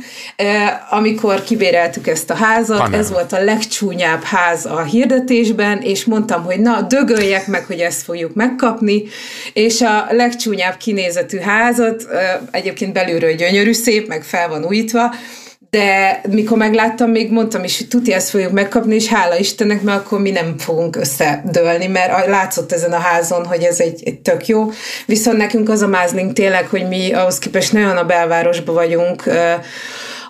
Speaker 5: amikor kibéreltük ezt a házat, ez volt a legcsúnyább ház a hirdetésben, és mondtam, hogy na, dögöljek meg, hogy ezt fogjuk megkapni, és a legcsúnyább kinézetű házat, egyébként belülről gyönyörű, szép, meg fel van újítva, de mikor megláttam, még mondtam is, hogy tuti ezt fogjuk megkapni, és hála Istennek, mert akkor mi nem fogunk összedőlni, mert látszott ezen a házon, hogy ez egy tök jó. Viszont nekünk az a mázlink tényleg, hogy mi ahhoz képest nagyon a belvárosban vagyunk,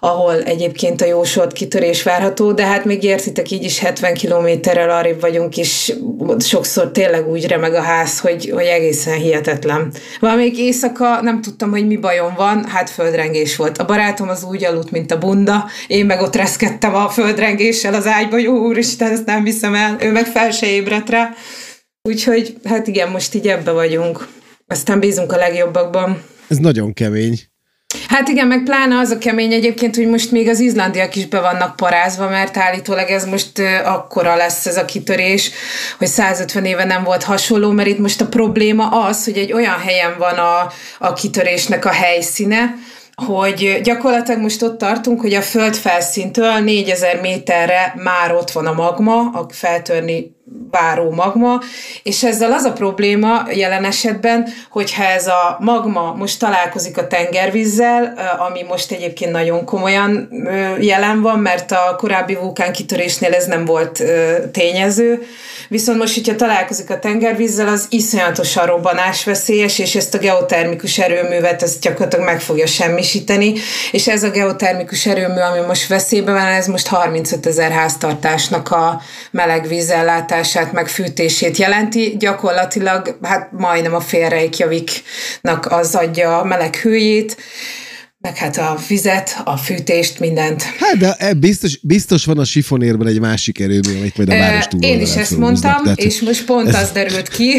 Speaker 5: ahol egyébként a jósolt kitörés várható, de hát még értitek, így is 70 kilométerrel arrébb vagyunk, és sokszor tényleg úgy remeg a ház, hogy egészen hihetetlen. Valamelyik éjszaka nem tudtam, hogy mi bajom van, hát földrengés volt. A barátom az úgy aludt, mint a bunda, én meg ott reszkedtem a földrengéssel az ágyba, jó úristen, ezt nem viszem el, ő meg fel se ébredt rá. Úgyhogy hát igen, most így ebbe vagyunk. Aztán bízunk a legjobbakban.
Speaker 4: Ez nagyon kemény.
Speaker 5: Hát igen, meg pláne az a kemény egyébként, hogy most még az izlandiak is be vannak parázva, mert állítólag ez most akkora lesz ez a kitörés, hogy 150 éve nem volt hasonló, mert itt most a probléma az, hogy egy olyan helyen van a kitörésnek a helyszíne, hogy gyakorlatilag most ott tartunk, hogy a földfelszíntől 4000 méterre már ott van a magma, a feltörni váró magma, és ezzel az a probléma jelen esetben, hogyha ez a magma most találkozik a tengervízzel, ami most egyébként nagyon komolyan jelen van, mert a korábbi vulkánkitörésnél ez nem volt tényező, viszont most, hogyha találkozik a tengervízzel, az iszonyatosan robbanásveszélyes, és ezt a geotermikus erőművet ezt gyakorlatilag meg fogja semmisíteni, és ez a geotermikus erőmű, ami most veszélyben van, ez most 35 000 háztartásnak a melegvízellátását, meg fűtését jelenti. Gyakorlatilag hát majdnem a fél Reykjaviknak az adja a meleg hőjét, meg hát a vizet, a fűtést, mindent.
Speaker 4: Hát de biztos van a sifonérben egy másik erőmű, amit majd a város túl.
Speaker 5: Én is ezt mondtam, és most pont az derült ki,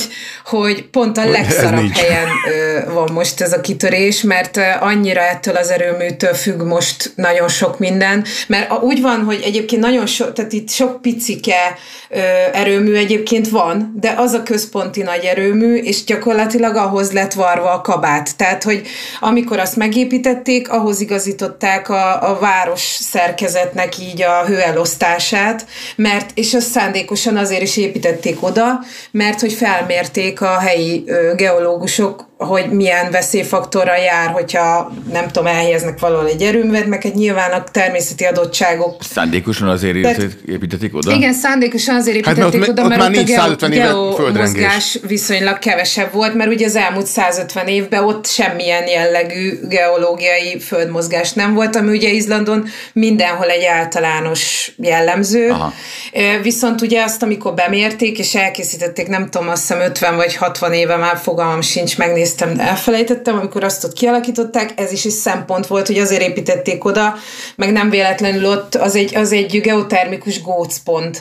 Speaker 5: hogy pont a legszarabb helyen van most ez a kitörés, mert annyira ettől az erőműtől függ most nagyon sok minden, mert úgy van, hogy egyébként nagyon sok, tehát itt sok picike erőmű egyébként van, de az a központi nagy erőmű, és gyakorlatilag ahhoz lett varva a kabát. Tehát, hogy amikor azt megépítették, ahhoz igazították a város szerkezetnek így a hőelosztását, és azt szándékosan azért is építették oda, mert hogy felmérték a helyi geológusok, hogy milyen veszélyfaktorral jár, hogyha nem tudom, elhelyeznek valahol egy erőművet, meg egy nyilván a természeti adottságok.
Speaker 7: Szándékosan azért építették oda?
Speaker 5: Igen, szándékosan azért építették oda, mert ott a geomozgás viszonylag kevesebb volt, mert ugye az elmúlt 150 évben ott semmilyen jellegű geológiai földmozgás nem volt, ami ugye Izlandon mindenhol egy általános jellemző. Aha. Viszont ugye azt, amikor bemérték és elkészítették, nem tudom, azt hiszem 50 vagy 60 éve, már fogalmam sincs, megnéztem, de elfelejtettem, amikor azt ott kialakították, ez is egy szempont volt, hogy azért építették oda, meg nem véletlenül ott az egy geotermikus gócpont.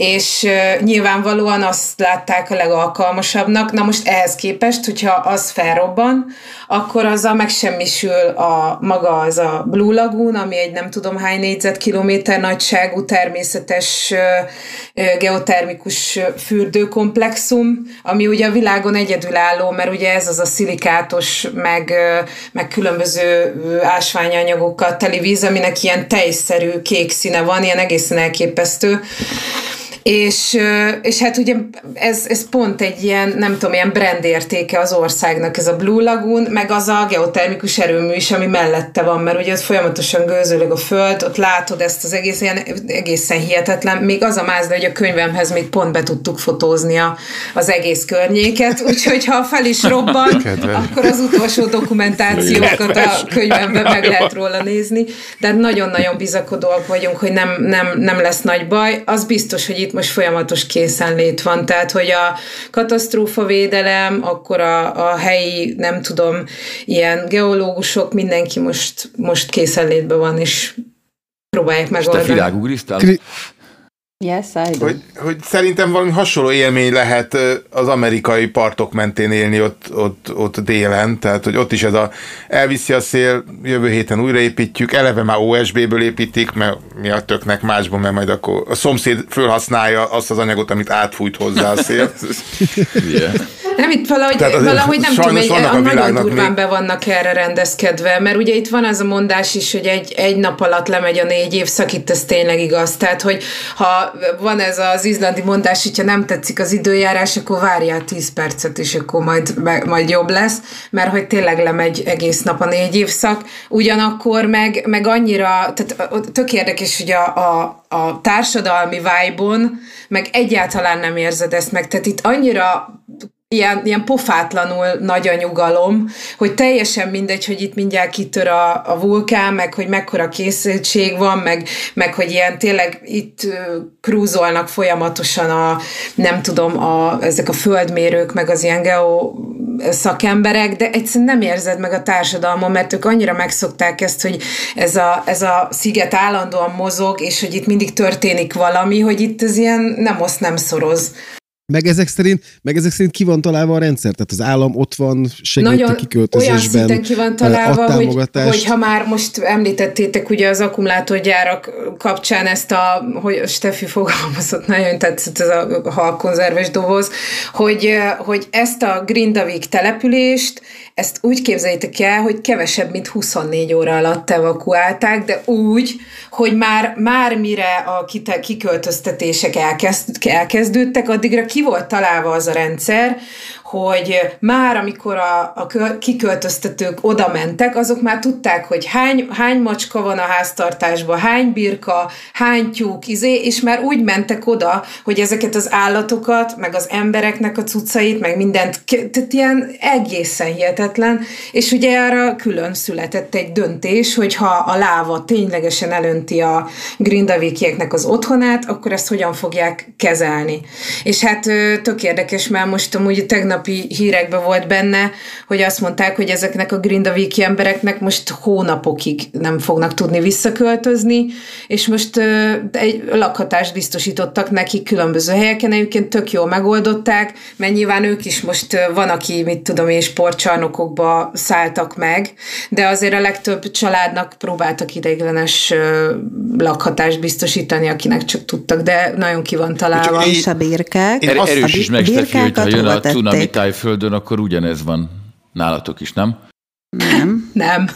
Speaker 5: És nyilvánvalóan azt látták a legalkalmasabbnak. Na most ehhez képest, hogyha az felrobban, akkor azzal megsemmisül maga az a Blue Lagoon, ami egy nem tudom hány négyzetkilométer nagyságú természetes geotermikus fürdőkomplexum, ami ugye a világon egyedülálló, mert ugye ez az a szilikátos, meg különböző ásványanyagokkal teli víz, aminek ilyen tejszerű kék színe van, ilyen egészen elképesztő. És hát ugye ez pont egy ilyen, nem tudom, ilyen brand értéke az országnak, ez a Blue Lagoon, meg az a geotermikus erőmű is, ami mellette van, mert ugye ott folyamatosan gőzölög a föld, ott látod ezt az egészen hihetetlen. Még az a mázda, hogy a könyvemhez még pont be tudtuk fotózni az egész környéket, úgyhogy ha fel is robban, akkor az utolsó dokumentációkat a könyvemben meg lehet róla nézni, de nagyon-nagyon bizakodóak vagyunk, hogy nem lesz nagy baj. Az biztos, hogy itt most folyamatos készenlét van, tehát hogy a katasztrófavédelem, akkor a helyi, nem tudom, ilyen geológusok, mindenki most készenlétben van, és próbálják megoldani.
Speaker 7: És te világugrisztál?
Speaker 6: Yes, I do.
Speaker 8: Hogy szerintem valami hasonló élmény lehet az amerikai partok mentén élni ott délen, tehát hogy ott is ez elviszi a szél, jövő héten újraépítjük, eleve már OSB-ből építik, mert mi a töknek másból, mert majd akkor a szomszéd fölhasználja azt az anyagot, amit átfújt hozzá a szél.
Speaker 7: Yeah.
Speaker 5: Nem, itt valahogy nem tudom, nagyon durván be vannak erre rendezkedve, mert ugye itt van az a mondás is, hogy egy nap alatt lemegy a 4 évszak, itt ez tényleg igaz, tehát hogy ha van ez az izlandi mondás, hogyha nem tetszik az időjárás, akkor várjál 10 percet, és akkor majd jobb lesz, mert hogy tényleg lemegy egész nap a 4 évszak, ugyanakkor meg annyira, tehát tök érdekes, hogy a társadalmi vibe-on meg egyáltalán nem érzed ezt meg, tehát itt annyira ilyen pofátlanul nagy a nyugalom, hogy teljesen mindegy, hogy itt mindjárt kitör a vulkán, meg hogy mekkora készültség van, meg hogy ilyen tényleg itt krúzolnak folyamatosan ezek a földmérők, meg az ilyen szakemberek, de egyszerűen nem érzed meg a társadalmon, mert ők annyira megszokták ezt, hogy ez a sziget állandóan mozog, és hogy itt mindig történik valami, hogy itt ez ilyen nem osz, nem szoroz.
Speaker 4: Meg ezek szerint ki van találva a rendszer? Tehát az állam ott van, segít a kiköltözésben.
Speaker 5: Olyan szinten ki van találva, hogy ha már most említettétek ugye az akkumulátorgyárak kapcsán ezt hogy Steffi fogalmazott, nagyon tetszett ez a halkonzerves doboz, hogy ezt a Grindavik települést, ezt úgy képzeljétek el, hogy kevesebb, mint 24 óra alatt evakuálták, de úgy, hogy már mire a kiköltöztetések elkezdődtek, addigra ki volt találva az a rendszer, hogy már amikor a kiköltöztetők oda mentek, azok már tudták, hogy hány macska van a háztartásban, hány birka, hány tyúk, és már úgy mentek oda, hogy ezeket az állatokat, meg az embereknek a cuccait, meg mindent, tehát ilyen egészen hihetetlen, és ugye arra külön született egy döntés, hogy ha a láva ténylegesen elönti a grindavikieknek az otthonát, akkor ezt hogyan fogják kezelni. És hát tök érdekes, mert most amúgy tegnapi hírekben volt benne, hogy azt mondták, hogy ezeknek a grindaviki embereknek most hónapokig nem fognak tudni visszaköltözni, és most egy lakhatást biztosítottak nekik különböző helyeken, egyébként tök jól megoldották, mert nyilván ők is most van, aki, sportcsarnokokba szálltak meg, de azért a legtöbb családnak próbáltak ideiglenes lakhatást biztosítani, akinek csak tudtak, de nagyon ki van találva.
Speaker 6: És a birkák.
Speaker 7: Erősítsd meg, Steffi, hogy ha jön a cunami Tájföldön, akkor ugyanez van nálatok is, nem?
Speaker 6: Nem.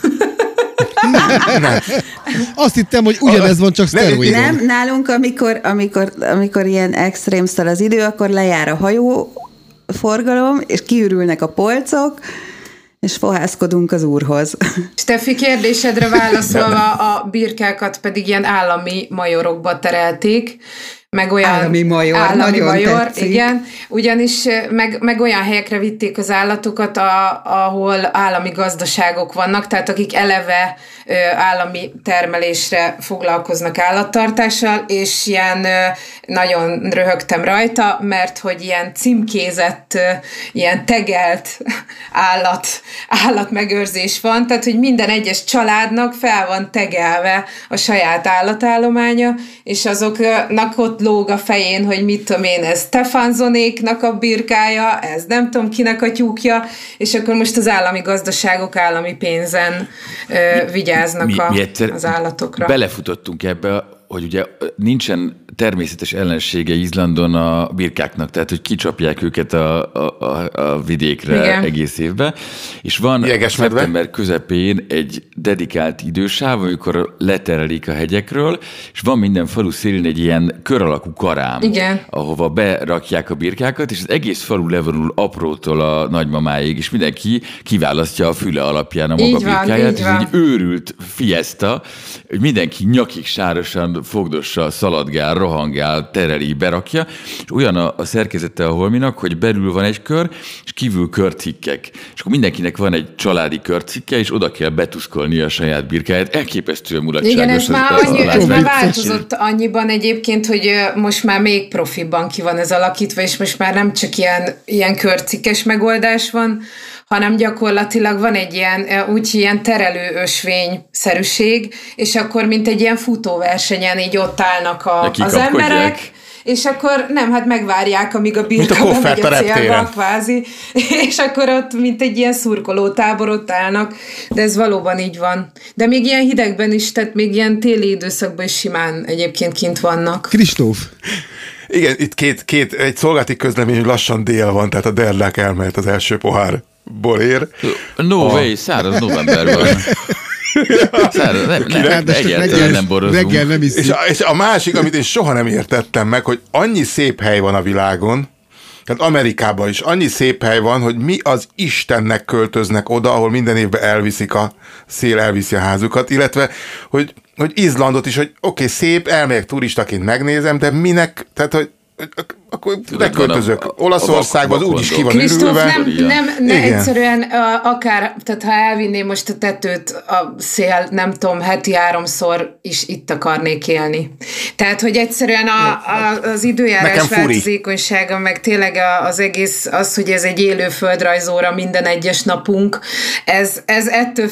Speaker 4: Azt hittem, hogy ugyanez van, csak szteroidon.
Speaker 6: Nem, nálunk, amikor ilyen extrém szal az idő, akkor lejár a hajóforgalom, és kiürülnek a polcok, és fohászkodunk az úrhoz.
Speaker 5: Steffi, kérdésedre válaszolva, a birkákat pedig ilyen állami majorokba terelték, meg olyan
Speaker 6: állami major,
Speaker 5: igen, ugyanis meg olyan helyekre vitték az állatokat, ahol állami gazdaságok vannak, tehát akik eleve állami termelésre foglalkoznak állattartással, és ilyen nagyon röhögtem rajta, mert hogy ilyen címkézett, ilyen tegelt állatmegőrzés van, tehát hogy minden egyes családnak fel van tegelve a saját állatállománya, és azoknak ott lóg a fején, hogy mit tudom én, ez Stefanzonéknak a birkája, ez nem tudom kinek a tyúkja, és akkor most az állami gazdaságok állami pénzen vigyáznak az állatokra.
Speaker 7: Belefutottunk ebbe, hogy ugye nincsen természetes ellensége Izlandon a birkáknak, tehát hogy kicsapják őket a vidékre. Igen. Egész évben, és van szeptember közepén egy dedikált idősáv, amikor leterelik a hegyekről, és van minden falu szélén egy ilyen kör alakú karám, igen, ahova berakják a birkákat, és az egész falu levonul aprótól a nagymamáig, és mindenki kiválasztja a füle alapján a maga birkáját, és egy őrült fiesta, hogy mindenki nyakig sárosan fogdossa, szaladgál, rohangál, tereli, berakja, és olyan a szerkezete a holminak, hogy belül van egy kör, és kívül körcikkek. És akkor mindenkinek van egy családi körcikke, és oda kell betuszkolni a saját birkáját. Elképesztően mulatságos.
Speaker 5: Igen, ez már változott annyiban egyébként, hogy most már még profibban ki van ez alakítva, és most már nem csak ilyen körcikkes megoldás van, hanem gyakorlatilag van egy ilyen terelő ösvény-szerűség, és akkor mint egy ilyen futóversenyen így ott állnak az emberek, és akkor megvárják, amíg a birka bemegy a célba, kvázi, és akkor ott mint egy ilyen szurkolótábor ott állnak, de ez valóban így van. De még ilyen hidegben is, tehát még ilyen téli időszakban is simán egyébként kint vannak.
Speaker 4: Kristóf.
Speaker 8: Igen, itt egy szolgálati közlemény, hogy lassan dél van, tehát a Derlák elmehet az első pohár borér.
Speaker 7: No way, száraz novemberben. Egyáltalán nem borozunk.
Speaker 8: És a másik, amit én soha nem értettem meg, hogy annyi szép hely van a világon, tehát Amerikában is annyi szép hely van, hogy mi az Istennek költöznek oda, ahol minden évben elviszik a szél, elviszi a házukat, illetve, hogy Izlandot is, hogy oké, szép, elmegyek turistaként megnézem, de minek, tehát, hogy akkor beköltözök Olaszországba, az úgyis ki van
Speaker 5: ürülve. Nem egyszerűen akár, tehát ha elvinném most a tetőt, a szél, nem tudom, heti 3-szor is itt akarnék élni. Tehát, hogy egyszerűen az időjárás változékonysága, meg tényleg az egész, az, hogy ez egy élő földrajzóra minden egyes napunk, ez ettől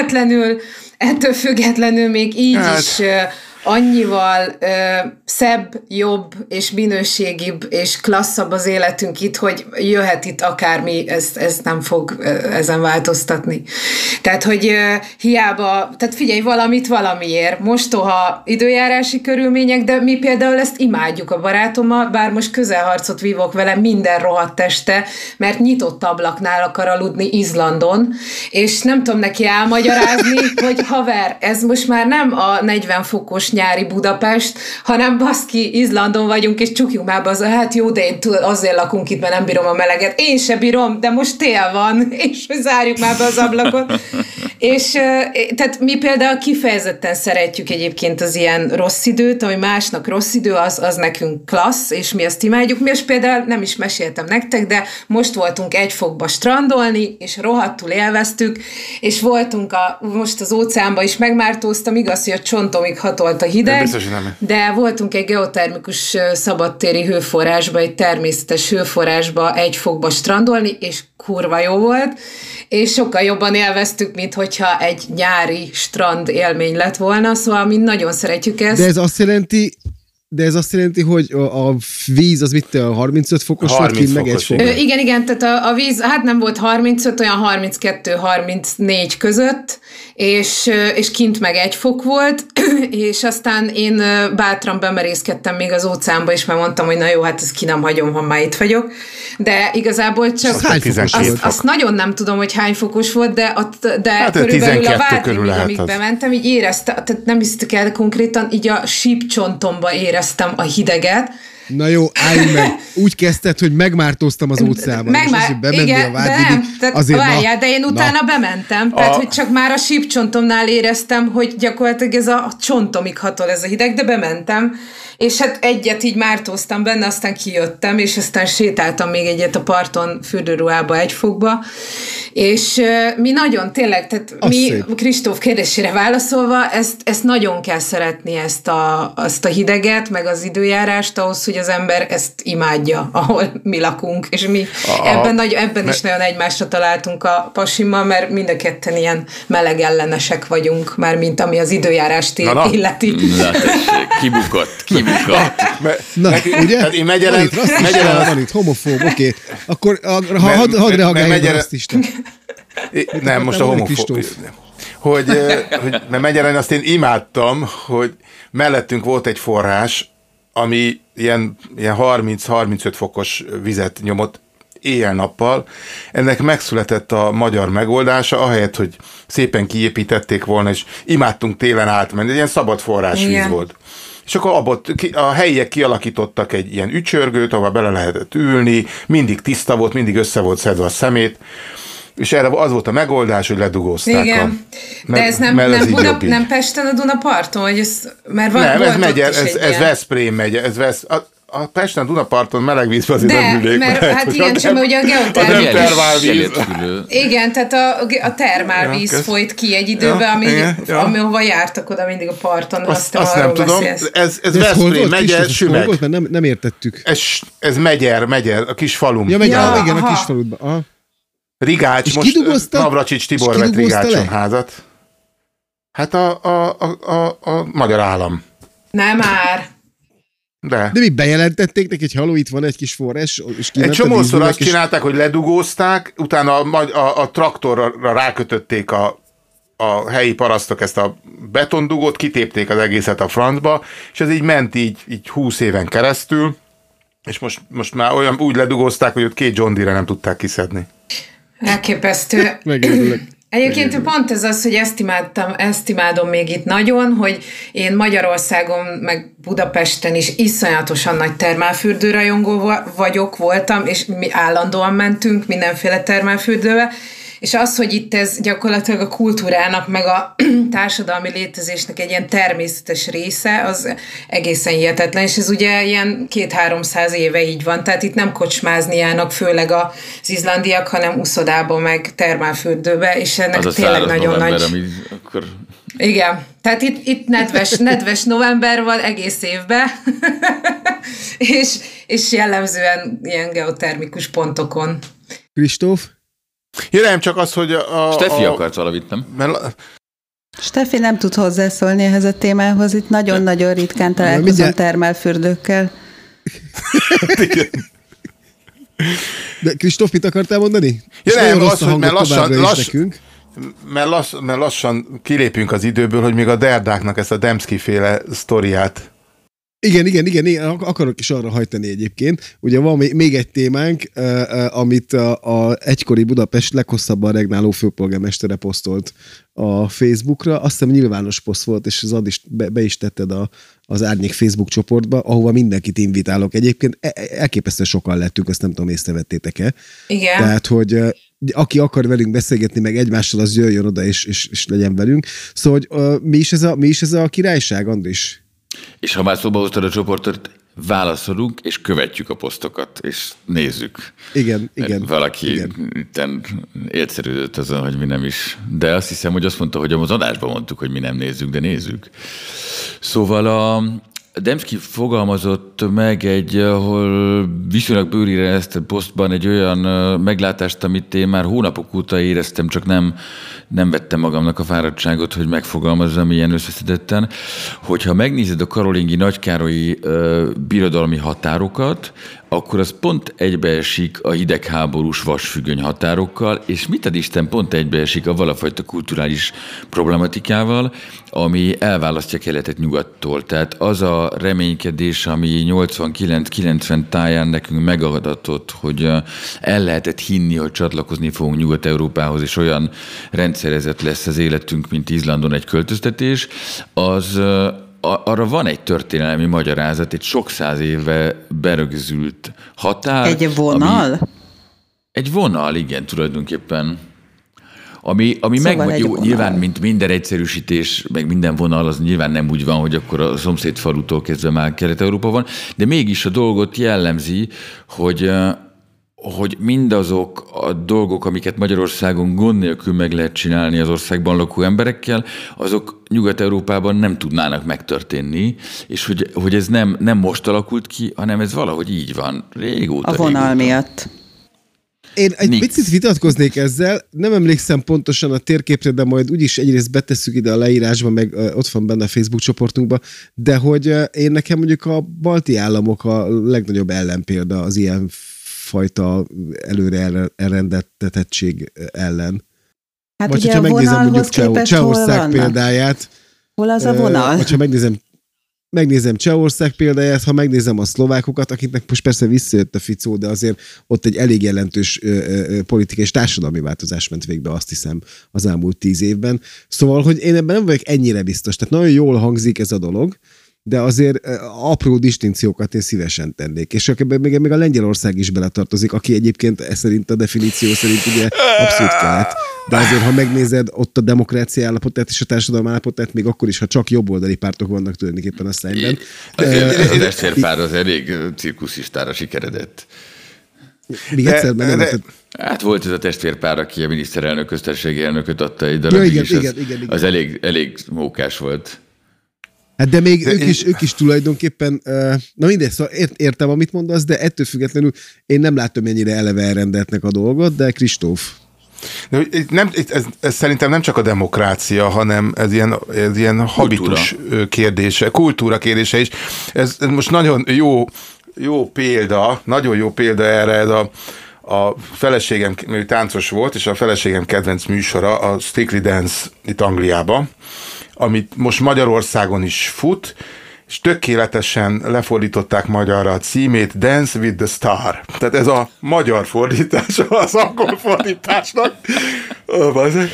Speaker 5: függetlenül még így is annyival szebb, jobb és minőségibb és klasszabb az életünk itt, hogy jöhet itt akármi, ez nem fog ezen változtatni. Tehát, hogy hiába, tehát figyelj, valamit valamiért, mostoha időjárási körülmények, de mi például ezt imádjuk a barátommal, bár most közelharcot vívok vele minden rohadt este, mert nyitott ablaknál akar aludni Izlandon, és nem tudom neki elmagyarázni, hogy haver, ez most már nem a 40 fokos nyári Budapest, hanem baszki, Izlandon vagyunk, és csukjuk már be hát jó, de én azért lakunk itt, mert nem bírom a meleget. Én se bírom, de most tél van, és zárjuk már be az ablakot. És tehát mi például kifejezetten szeretjük egyébként az ilyen rossz időt, ami másnak rossz idő, az nekünk klassz, és mi azt imádjuk. Mi is például nem is meséltem nektek, de most voltunk 1 fokba strandolni, és rohadtul élveztük, és voltunk most az óceánba is megmártóztam, igaz, hogy a csontomig hatolt a hideg, de voltunk egy geotermikus szabadtéri hőforrásba, egy természetes hőforrásba 1 fokba strandolni, és kurva jó volt, és sokkal jobban élveztük, mint hogyha egy nyári strand élmény lett volna, szóval mi nagyon szeretjük ezt.
Speaker 4: De ez azt jelenti, hogy a víz az mit, 35 fokos volt, kint meg 1 fok?
Speaker 5: Igen, tehát a víz, hát nem volt 35, olyan 32-34 között, és kint meg 1 fok volt, és aztán én bátran bemerészkedtem még az óceánba, és már mondtam, hogy na jó, hát ezt ki nem hagyom, ha már itt vagyok. De igazából csak azt nagyon nem tudom, hogy hány fokos volt, de hát körülbelül a Vádlig, amíg bementem, így éreztem, tehát nem hisztük el konkrétan, így a sípcsontomba éreztem a hideget.
Speaker 4: Na jó, állj meg. Úgy kezdted, hogy megmártóztam az óceánban.
Speaker 5: Igen, de én utána bementem. Tehát, hogy csak már a sípcsontomnál éreztem, hogy gyakorlatilag ez a csontomig hatol ez a hideg, de bementem. És hát egyet így mártóztam benne, aztán kijöttem, és aztán sétáltam még egyet a parton fürdőruhába 1 fokba. És mi nagyon tényleg, tehát mi Kristóf kérdésére válaszolva, ezt nagyon kell szeretni, ezt a hideget, meg az időjárást ahhoz, hogy az ember ezt imádja, ahol mi lakunk, és mi ebben is nagyon egymásra találtunk a pasimmal, mert mind a ketten ilyen melegellenesek vagyunk, már mint ami az időjárást illeti.
Speaker 7: Na tessék, kibukott.
Speaker 4: Na, ugye?
Speaker 8: Hát én megyelen...
Speaker 4: Van itt homofób, oké. Akkor hadd reagáljuk a rasszista.
Speaker 8: Nem, most a homofób. Mert Megyeren azt én imádtam, hogy mellettünk volt egy forrás, ami ilyen 30-35 fokos vizet nyomott éjjel-nappal. Ennek megszületett a magyar megoldása, ahelyett, hogy szépen kiépítették volna, és imádtunk télen átmenni. Egy ilyen szabad forrásvíz volt. És akkor a helyiek kialakítottak egy ilyen ücsörgőt, ahol bele lehetett ülni, mindig tiszta volt, mindig össze volt szedve a szemét, és erre az volt a megoldás, hogy ledugózták.
Speaker 5: Igen. De ez nem Pesten a Dunaparton? Vagy mert
Speaker 8: ez Veszprém megye, a Pesten, Dunaparton meleg vízben azért nem ülnék.
Speaker 5: Mert hát ilyen sem, ugye a geotermálvíz. Igen, tehát a termálvíz folyt ki egy időben, amihova jártak oda mindig a parton.
Speaker 8: Azt nem tudom. Ez Veszprém megye, Sümeg.
Speaker 4: Mert nem értettük.
Speaker 8: Ez Megyer, a kis falum.
Speaker 4: Ja, igen, a kis faludban.
Speaker 8: Rigács, most Navracsics Tibor vett Rigácson házat. Hát a magyar állam.
Speaker 5: Nem már.
Speaker 8: De
Speaker 4: mi bejelentették neki, hogy haló, itt van egy kis forrás, és
Speaker 8: egy csomószor azt csinálták, hogy ledugózták, utána a traktorra rákötötték a helyi parasztok ezt a betondugót, kitépték az egészet a francba, és ez így ment így 20 éven keresztül, és most már úgy ledugózták, hogy ott 2 John Deere nem tudták kiszedni.
Speaker 5: Elképesztő.
Speaker 4: Megérülök.
Speaker 5: Egyébként pont ez az, hogy ezt imádom még itt nagyon, hogy én Magyarországon, meg Budapesten is iszonyatosan nagy termálfürdőrajongó voltam, és mi állandóan mentünk mindenféle termálfürdőbe, És az, hogy itt ez gyakorlatilag a kultúrának, meg a társadalmi létezésnek egy ilyen természetes része, az egészen hihetetlen, és ez ugye ilyen 200-300 éve így van, tehát itt nem kocsmázni járnak, főleg az izlandiak, hanem uszodába, meg termálfürdőbe, és ennek
Speaker 7: az
Speaker 5: tényleg nagyon
Speaker 7: november,
Speaker 5: nagy...
Speaker 7: ami akkor...
Speaker 5: Igen, tehát itt nedves november van egész évben, és jellemzően ilyen geotermikus pontokon.
Speaker 4: Kristóf?
Speaker 8: Ja, nem csak az, hogy
Speaker 7: Steffi akart valamit, nem?
Speaker 6: Steffi nem tud hozzászólni ehhez a témához, itt nagyon-nagyon ritkán találkozom termálfürdőkkel.
Speaker 4: De Kristóf, mit akartál mondani?
Speaker 8: Ja, nem, az, hogy mert lassan kilépünk az időből, hogy még a Derdáknak ezt a Dembski-féle sztoriát.
Speaker 4: Igen, akarok is arra hajtani egyébként. Ugye van még egy témánk, amit a egykori Budapest leghosszabban regnáló főpolgármestere posztolt a Facebookra. Azt hiszem nyilvános poszt volt, és az is be is tetted az Árnyék Facebook csoportba, ahova mindenkit invitálok. Egyébként elképesztően sokan lettünk, azt nem tudom, észrevettétek-e.
Speaker 5: Igen.
Speaker 4: Tehát, hogy aki akar velünk beszélgetni, meg egymással, az jöjjön oda, és legyen velünk. Szóval, hogy mi is ez a királyság, Andris?
Speaker 7: És ha már szóba hoztad a csoportot, válaszolunk, és követjük a posztokat, és nézzük.
Speaker 4: Igen.
Speaker 7: Valaki itten értszerűdött azon, hogy mi nem is. De azt hiszem, hogy azt mondta, hogy az adásban mondtuk, hogy mi nem nézzük, de nézzük. Szóval a Dembski fogalmazott meg ahol viszonylag bőrére ezt a posztban egy olyan meglátást, amit én már hónapok óta éreztem, csak nem vettem magamnak a fáradtságot, hogy megfogalmazzam ilyen összeszedetten, hogyha megnézed a karolingi nagykárolyi birodalmi határokat, akkor az pont egybeesik a hidegháborús vasfüggöny határokkal, és mit ad Isten pont egybeesik a valafajta kulturális problematikával, ami elválasztja keletet nyugattól. Tehát az a reménykedés, ami 89-90 táján nekünk megadatott, hogy el lehetett hinni, hogy csatlakozni fogunk Nyugat-Európához, és olyan rendszerezett lesz az életünk, mint Izlandon egy költöztetés, az... Arra van egy történelmi magyarázat, egy sok száz éve berögzült határ.
Speaker 6: Egy vonal?
Speaker 7: Egy vonal, igen, tulajdonképpen. Ami szóval meg jó, nyilván, mint minden egyszerűsítés, meg minden vonal, az nyilván nem úgy van, hogy akkor a szomszéd falutól kezdve már Kelet-Európa van, de mégis a dolgot jellemzi, hogy mindazok a dolgok, amiket Magyarországon gond nélkül meg lehet csinálni az országban lakó emberekkel, azok Nyugat-Európában nem tudnának megtörténni, és hogy ez nem most alakult ki, hanem ez valahogy így van. Régóta.
Speaker 6: A vonal miatt.
Speaker 4: Én egy picit vitatkoznék ezzel, nem emlékszem pontosan a térképre, de majd úgyis egyrészt betesszük ide a leírásba, meg ott van benne a Facebook csoportunkban, de hogy én nekem mondjuk a balti államok a legnagyobb ellenpélda az ilyen fajta előre elrendeltetetség ellen.
Speaker 6: Hát
Speaker 4: vagy
Speaker 6: ugye
Speaker 4: ha megnézem mondjuk
Speaker 6: Csehország
Speaker 4: példáját.
Speaker 6: Hol az a vonal?
Speaker 4: Vagy ha megnézem Csehország példáját, ha megnézem a szlovákokat, akiknek most persze visszajött a Ficó, de azért ott egy elég jelentős politikai és társadalmi változás ment végbe, azt hiszem, az elmúlt 10 évben. Szóval, hogy én ebben nem vagyok ennyire biztos. Tehát nagyon jól hangzik ez a dolog, de azért apró distinkciókat én szívesen tennék. És még a Lengyelország is beletartozik, aki egyébként szerint a definíció szerint ugye abszolút kelet. De azért, ha megnézed ott a demokrácia állapotát és a társadalom állapotát, még akkor is, ha csak jobboldali pártok vannak tulajdonképpen a szájban.
Speaker 7: A testvérpár az elég cirkuszistára sikeredett.
Speaker 4: Még egyszer,
Speaker 7: Hát volt ez a testvérpár, aki a miniszterelnök köztársasági elnököt adta egy darabig, és az elég mókás volt.
Speaker 4: Hát de még ők is tulajdonképpen, na mindegy, szóval értem, amit mondasz, de ettől függetlenül én nem látom ennyire eleve elrendeltnek a dolgot, de Kristóf.
Speaker 8: Ez szerintem nem csak a demokrácia, hanem ez ilyen habitus kérdése, kultúra kérdése is. Ez most nagyon jó példa erre, ez a feleségem, ő táncos volt, és a feleségem kedvenc műsora a Strictly Dance itt Angliában, amit most Magyarországon is fut, és tökéletesen lefordították magyarra a címét, Dance with the Star. Tehát ez a magyar fordítása az angol fordításnak.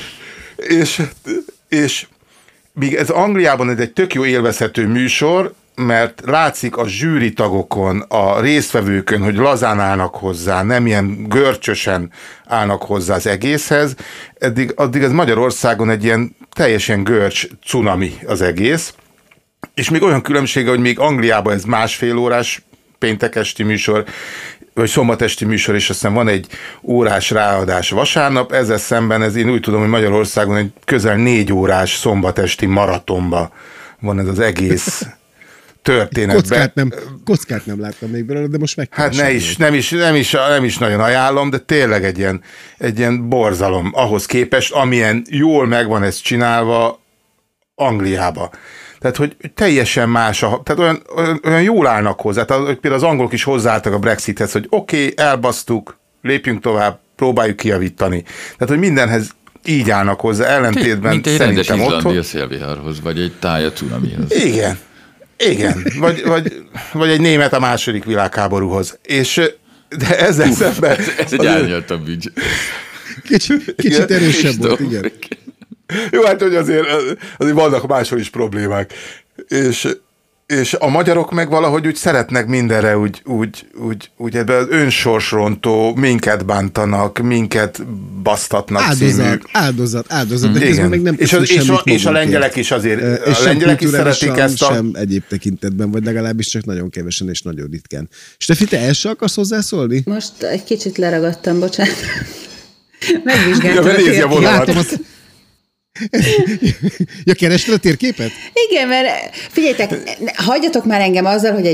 Speaker 8: És míg ez Angliában egy tök jó élvezhető műsor, mert látszik a zsűritagokon, a résztvevőkön, hogy lazán állnak hozzá, nem ilyen görcsösen állnak hozzá az egészhez. Addig ez Magyarországon egy ilyen teljesen görcs cunami az egész, és még olyan különbsége, hogy még Angliában ez 1,5 órás péntek esti műsor, vagy szombat esti műsor, és aztán van egy órás ráadás vasárnap, ezzel szemben én úgy tudom, hogy Magyarországon egy közel 4 órás szombat esti maratonba van ez az egész történet.
Speaker 4: Kockát nem láttam még belőle, de most megkeresem.
Speaker 8: Hát nem is nagyon ajánlom, de tényleg egy ilyen borzalom ahhoz képest, amilyen jól megvan ez csinálva Angliába. Tehát, hogy teljesen más, tehát olyan jól állnak hozzá. Tehát, hogy például az angolok is hozzáálltak a Brexithez, hogy oké, elbasztuk, lépjünk tovább, próbáljuk kijavítani. Tehát, hogy mindenhez így állnak hozzá, ellentétben
Speaker 7: mint egy rendes
Speaker 8: szerintem
Speaker 7: izlandi a szélviharhoz, vagy egy táj a cunamihoz.
Speaker 8: Igen. Vagy egy német a második világháborúhoz. De ezzel szemben...
Speaker 7: Ez egy árnyaltabb ügy.
Speaker 4: Kicsit erősebb volt, igen.
Speaker 8: Jó, hát hogy azért vannak máshol is problémák. És a magyarok meg valahogy úgy szeretnek mindenre úgy ebben az önsorsrontó, minket bántanak, minket basztatnak
Speaker 4: Áldozat.
Speaker 8: Igen.
Speaker 4: Meg nem
Speaker 8: és a lengyelek is azért, a lengyelek is szeretik ezt
Speaker 4: sem egyéb tekintetben, vagy legalábbis csak nagyon kevesen és nagyon ritkán. Steffi, te el sem akarsz hozzászólni?
Speaker 6: Most egy kicsit leragadtam, bocsánat. Megvizsgáltam
Speaker 8: a térképet.
Speaker 4: Látom azt. Ja, kerested a térképet?
Speaker 6: Igen, mert figyeljetek, hagyjatok már engem azzal, hogy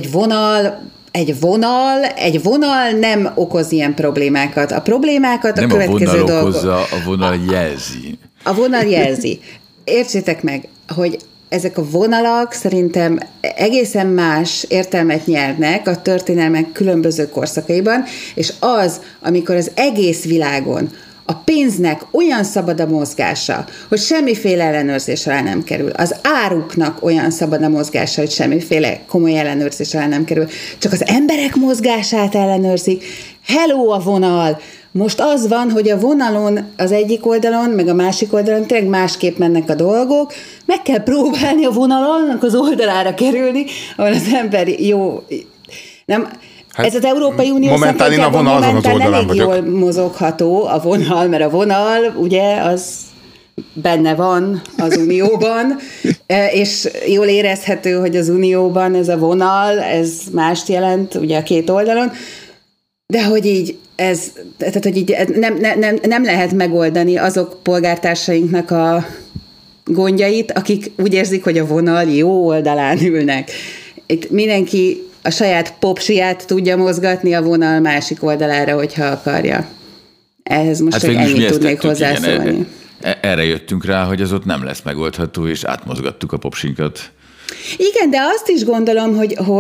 Speaker 6: egy vonal nem okoz ilyen problémákat. A problémákat
Speaker 7: nem
Speaker 6: a következő dolgok.
Speaker 7: Nem a vonal okozza, a vonal jelzi.
Speaker 6: A vonal jelzi. Értsétek meg, hogy ezek a vonalak szerintem egészen más értelmet nyernek a történelmek különböző korszakaiban, és az, amikor az egész világon a pénznek olyan szabad a mozgása, hogy semmiféle ellenőrzés alá nem kerül. Az áruknak olyan szabad a mozgása, hogy semmiféle komoly ellenőrzés alá nem kerül. Csak az emberek mozgását ellenőrzik. Hello a vonal! Most az van, hogy a vonalon az egyik oldalon, meg a másik oldalon tényleg másképp mennek a dolgok. Meg kell próbálni a vonalnak az oldalára kerülni, ahol az ember jó... Nem... Hát ez az Európai Unió szempontjából momentán elég jól mozogható a vonal, mert a vonal ugye az benne van az Unióban, és jól érezhető, hogy az Unióban ez a vonal, ez mást jelent ugye a két oldalon, de hogy így tehát, hogy így nem lehet megoldani azok polgártársainknak a gondjait, akik úgy érzik, hogy a vonal jó oldalán ülnek. Itt mindenki a saját popsiát tudja mozgatni a vonal másik oldalára, hogyha akarja. Ehhez most csak ennyit tudnék hozzászólni.
Speaker 7: Igen, erre jöttünk rá, hogy az ott nem lesz megoldható, és átmozgattuk a popsinkat.
Speaker 6: Igen, de azt is gondolom,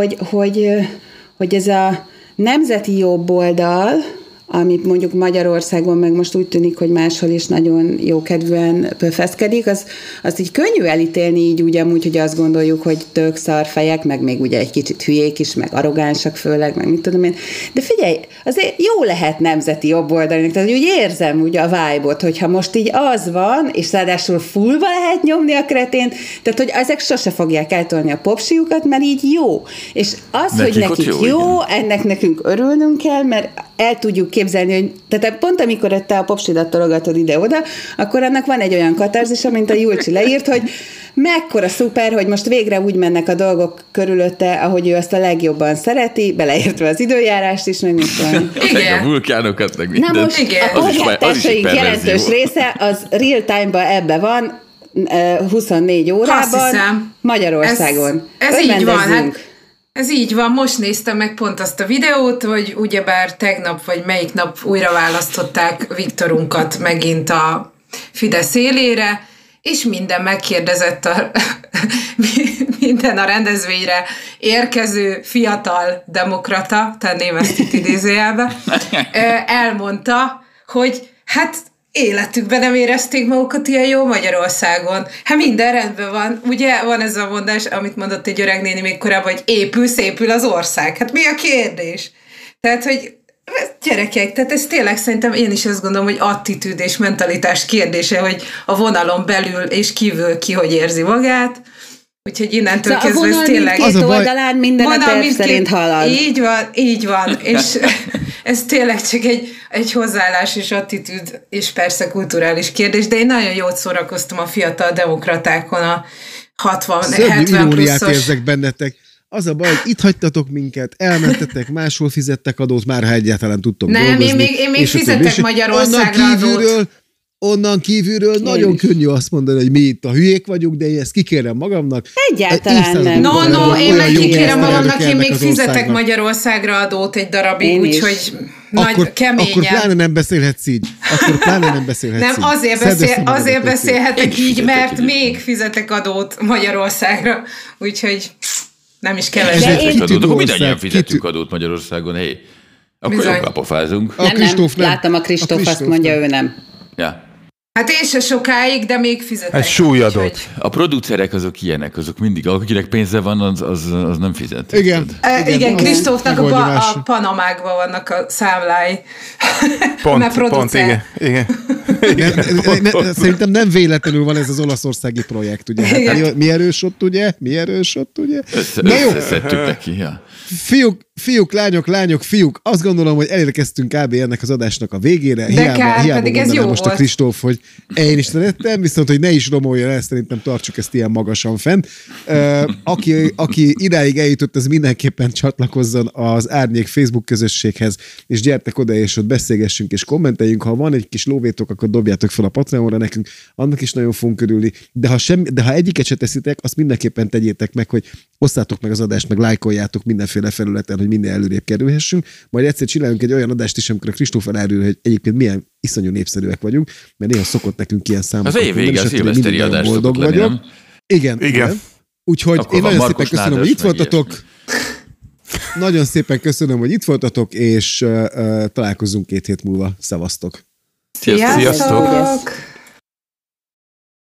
Speaker 6: hogy ez a nemzeti jobboldal, amit mondjuk Magyarországon meg most úgy tűnik, hogy máshol is nagyon jókedvűen pöfeszkedik, azt így könnyű elítélni így úgy amúgy, hogy azt gondoljuk, hogy tök szarfejek, meg még ugye egy kicsit hülyék is, meg arrogánsak főleg, meg mit tudom én. De figyelj, azért jó lehet nemzeti jobboldalinak, tehát úgy érzem ugye a vibe-ot, hogyha most így az van, és ráadásul fullba lehet nyomni a kretént, tehát hogy ezek sose fogják eltolni a popsiukat, mert így jó. És az, hogy nekik jó, ennek nekünk örülnünk kell, mert el tudjuk képzelni, hogy tehát pont amikor te a popsidat tologatod ide-oda, akkor annak van egy olyan katarzisa, mint a Julcsi leírt, hogy mekkora szuper, hogy most végre úgy mennek a dolgok körülötte, ahogy ő azt a legjobban szereti, beleértve az időjárást is, meg mit tudom.
Speaker 7: Igen. A vulkánokat, meg mindent.
Speaker 6: Na most a polgártársaink jelentős része az real time-ban ebbe van, 24 órában Magyarországon.
Speaker 5: Ez így van, hát ez így van, most néztem meg pont azt a videót, hogy ugyebár tegnap vagy melyik nap újra választották Viktorunkat megint a Fidesz élére, és minden megkérdezett minden a rendezvényre érkező fiatal demokrata, tenném ezt itt idézőjelbe, elmondta, hogy hát életükben nem érezték magukat ilyen jó Magyarországon. Hát minden rendben van. Ugye van ez a mondás, amit mondott egy öreg néni még korábban, hogy épül az ország. Hát mi a kérdés? Tehát, hogy gyerekek, tehát ez tényleg szerintem én is azt gondolom, hogy attitűd és mentalitás kérdése, hogy a vonalon belül és kívül ki hogy érzi magát. Úgyhogy innentől
Speaker 6: Szóval
Speaker 5: kezdve ez tényleg...
Speaker 6: Az a oldalán minden a terv szerint halad.
Speaker 5: Így van. És ez tényleg csak egy hozzáállás és attitűd, és persze kulturális kérdés, de én nagyon jót szórakoztam a fiatal demokratákon, a 60-70 pluszos...
Speaker 4: érzek bennetek. Az a baj, hogy itt hagytatok minket, elmentetek, máshol fizettek adót, már ha egyáltalán tudtok dolgozni.
Speaker 5: Nem, én még fizetek Magyarországra adót.
Speaker 4: Onnan kívülről nagyon könnyű azt mondani, hogy mi itt a hülyék vagyunk, de én ezt kikérem magamnak.
Speaker 6: Egyáltalán nem.
Speaker 5: No, én meg kikérem magamnak, én még fizetek Magyarországra adót egy darabig, úgyhogy keményen.
Speaker 4: Akkor pláne nem beszélhetsz így.
Speaker 5: Nem, azért beszélhetek így, mert még fizetek adót Magyarországra, úgyhogy nem is kevesebb.
Speaker 7: Akkor mindannyian fizetünk adót Magyarországon, hé. Akkor jól kapofázunk.
Speaker 6: Nem, láttam a Kristóf, azt mondja, ő nem.
Speaker 7: Ja.
Speaker 5: Hát én se sokáig, de még fizetek.
Speaker 8: Ez súlyadót.
Speaker 7: A producerek azok ilyenek, azok mindig, akinek pénze van, az nem fizet.
Speaker 5: Igen, Kristófnak a Panamákban vannak a számlái.
Speaker 8: Pont, igen.
Speaker 4: Szerintem nem véletlenül van ez az olaszországi projekt, ugye? Hát, mi erős ott, ugye? Na jó.
Speaker 7: Összeszedtük neki, ja.
Speaker 4: Lányok, fiúk, azt gondolom, hogy elérkeztünk kb. Ennek az adásnak a végére. Hiába
Speaker 5: pedig ez jó
Speaker 4: most
Speaker 5: volt.
Speaker 4: A Kristóf, hogy én is szerettem, viszont, hogy ne is romoljon el, szerintem tartsuk ezt ilyen magasan fent. Aki idáig eljutott, az mindenképpen csatlakozzon az Árnyék Facebook közösséghez, és gyertek oda, és ott beszélgessünk és kommenteljünk. Ha van egy kis lóvétok, akkor dobjátok fel a Patreonra nekünk, annak is nagyon fogunk örülni. De ha egyiket se teszitek, azt mindenképpen tegyétek meg, hogy osszátok meg az adást, meg lájkoljátok mindenféle felületen, hogy minél előrébb kerülhessünk. Majd egyszer csinálunk egy olyan adást is, amikor a Kristóf elárul, hogy egyébként milyen iszonyú népszerűek vagyunk, mert néha szokott nekünk ilyen számokat.
Speaker 7: Az év vége, a szilveszteri adás szokott lenni, nem?
Speaker 4: Igen. Úgyhogy
Speaker 7: akkor
Speaker 4: én nagyon
Speaker 7: Markos
Speaker 4: szépen köszönöm, hogy itt voltatok. Nagyon szépen köszönöm, hogy itt voltatok, és találkozunk 2 hét múlva. Szevasztok!
Speaker 7: Sziasztok!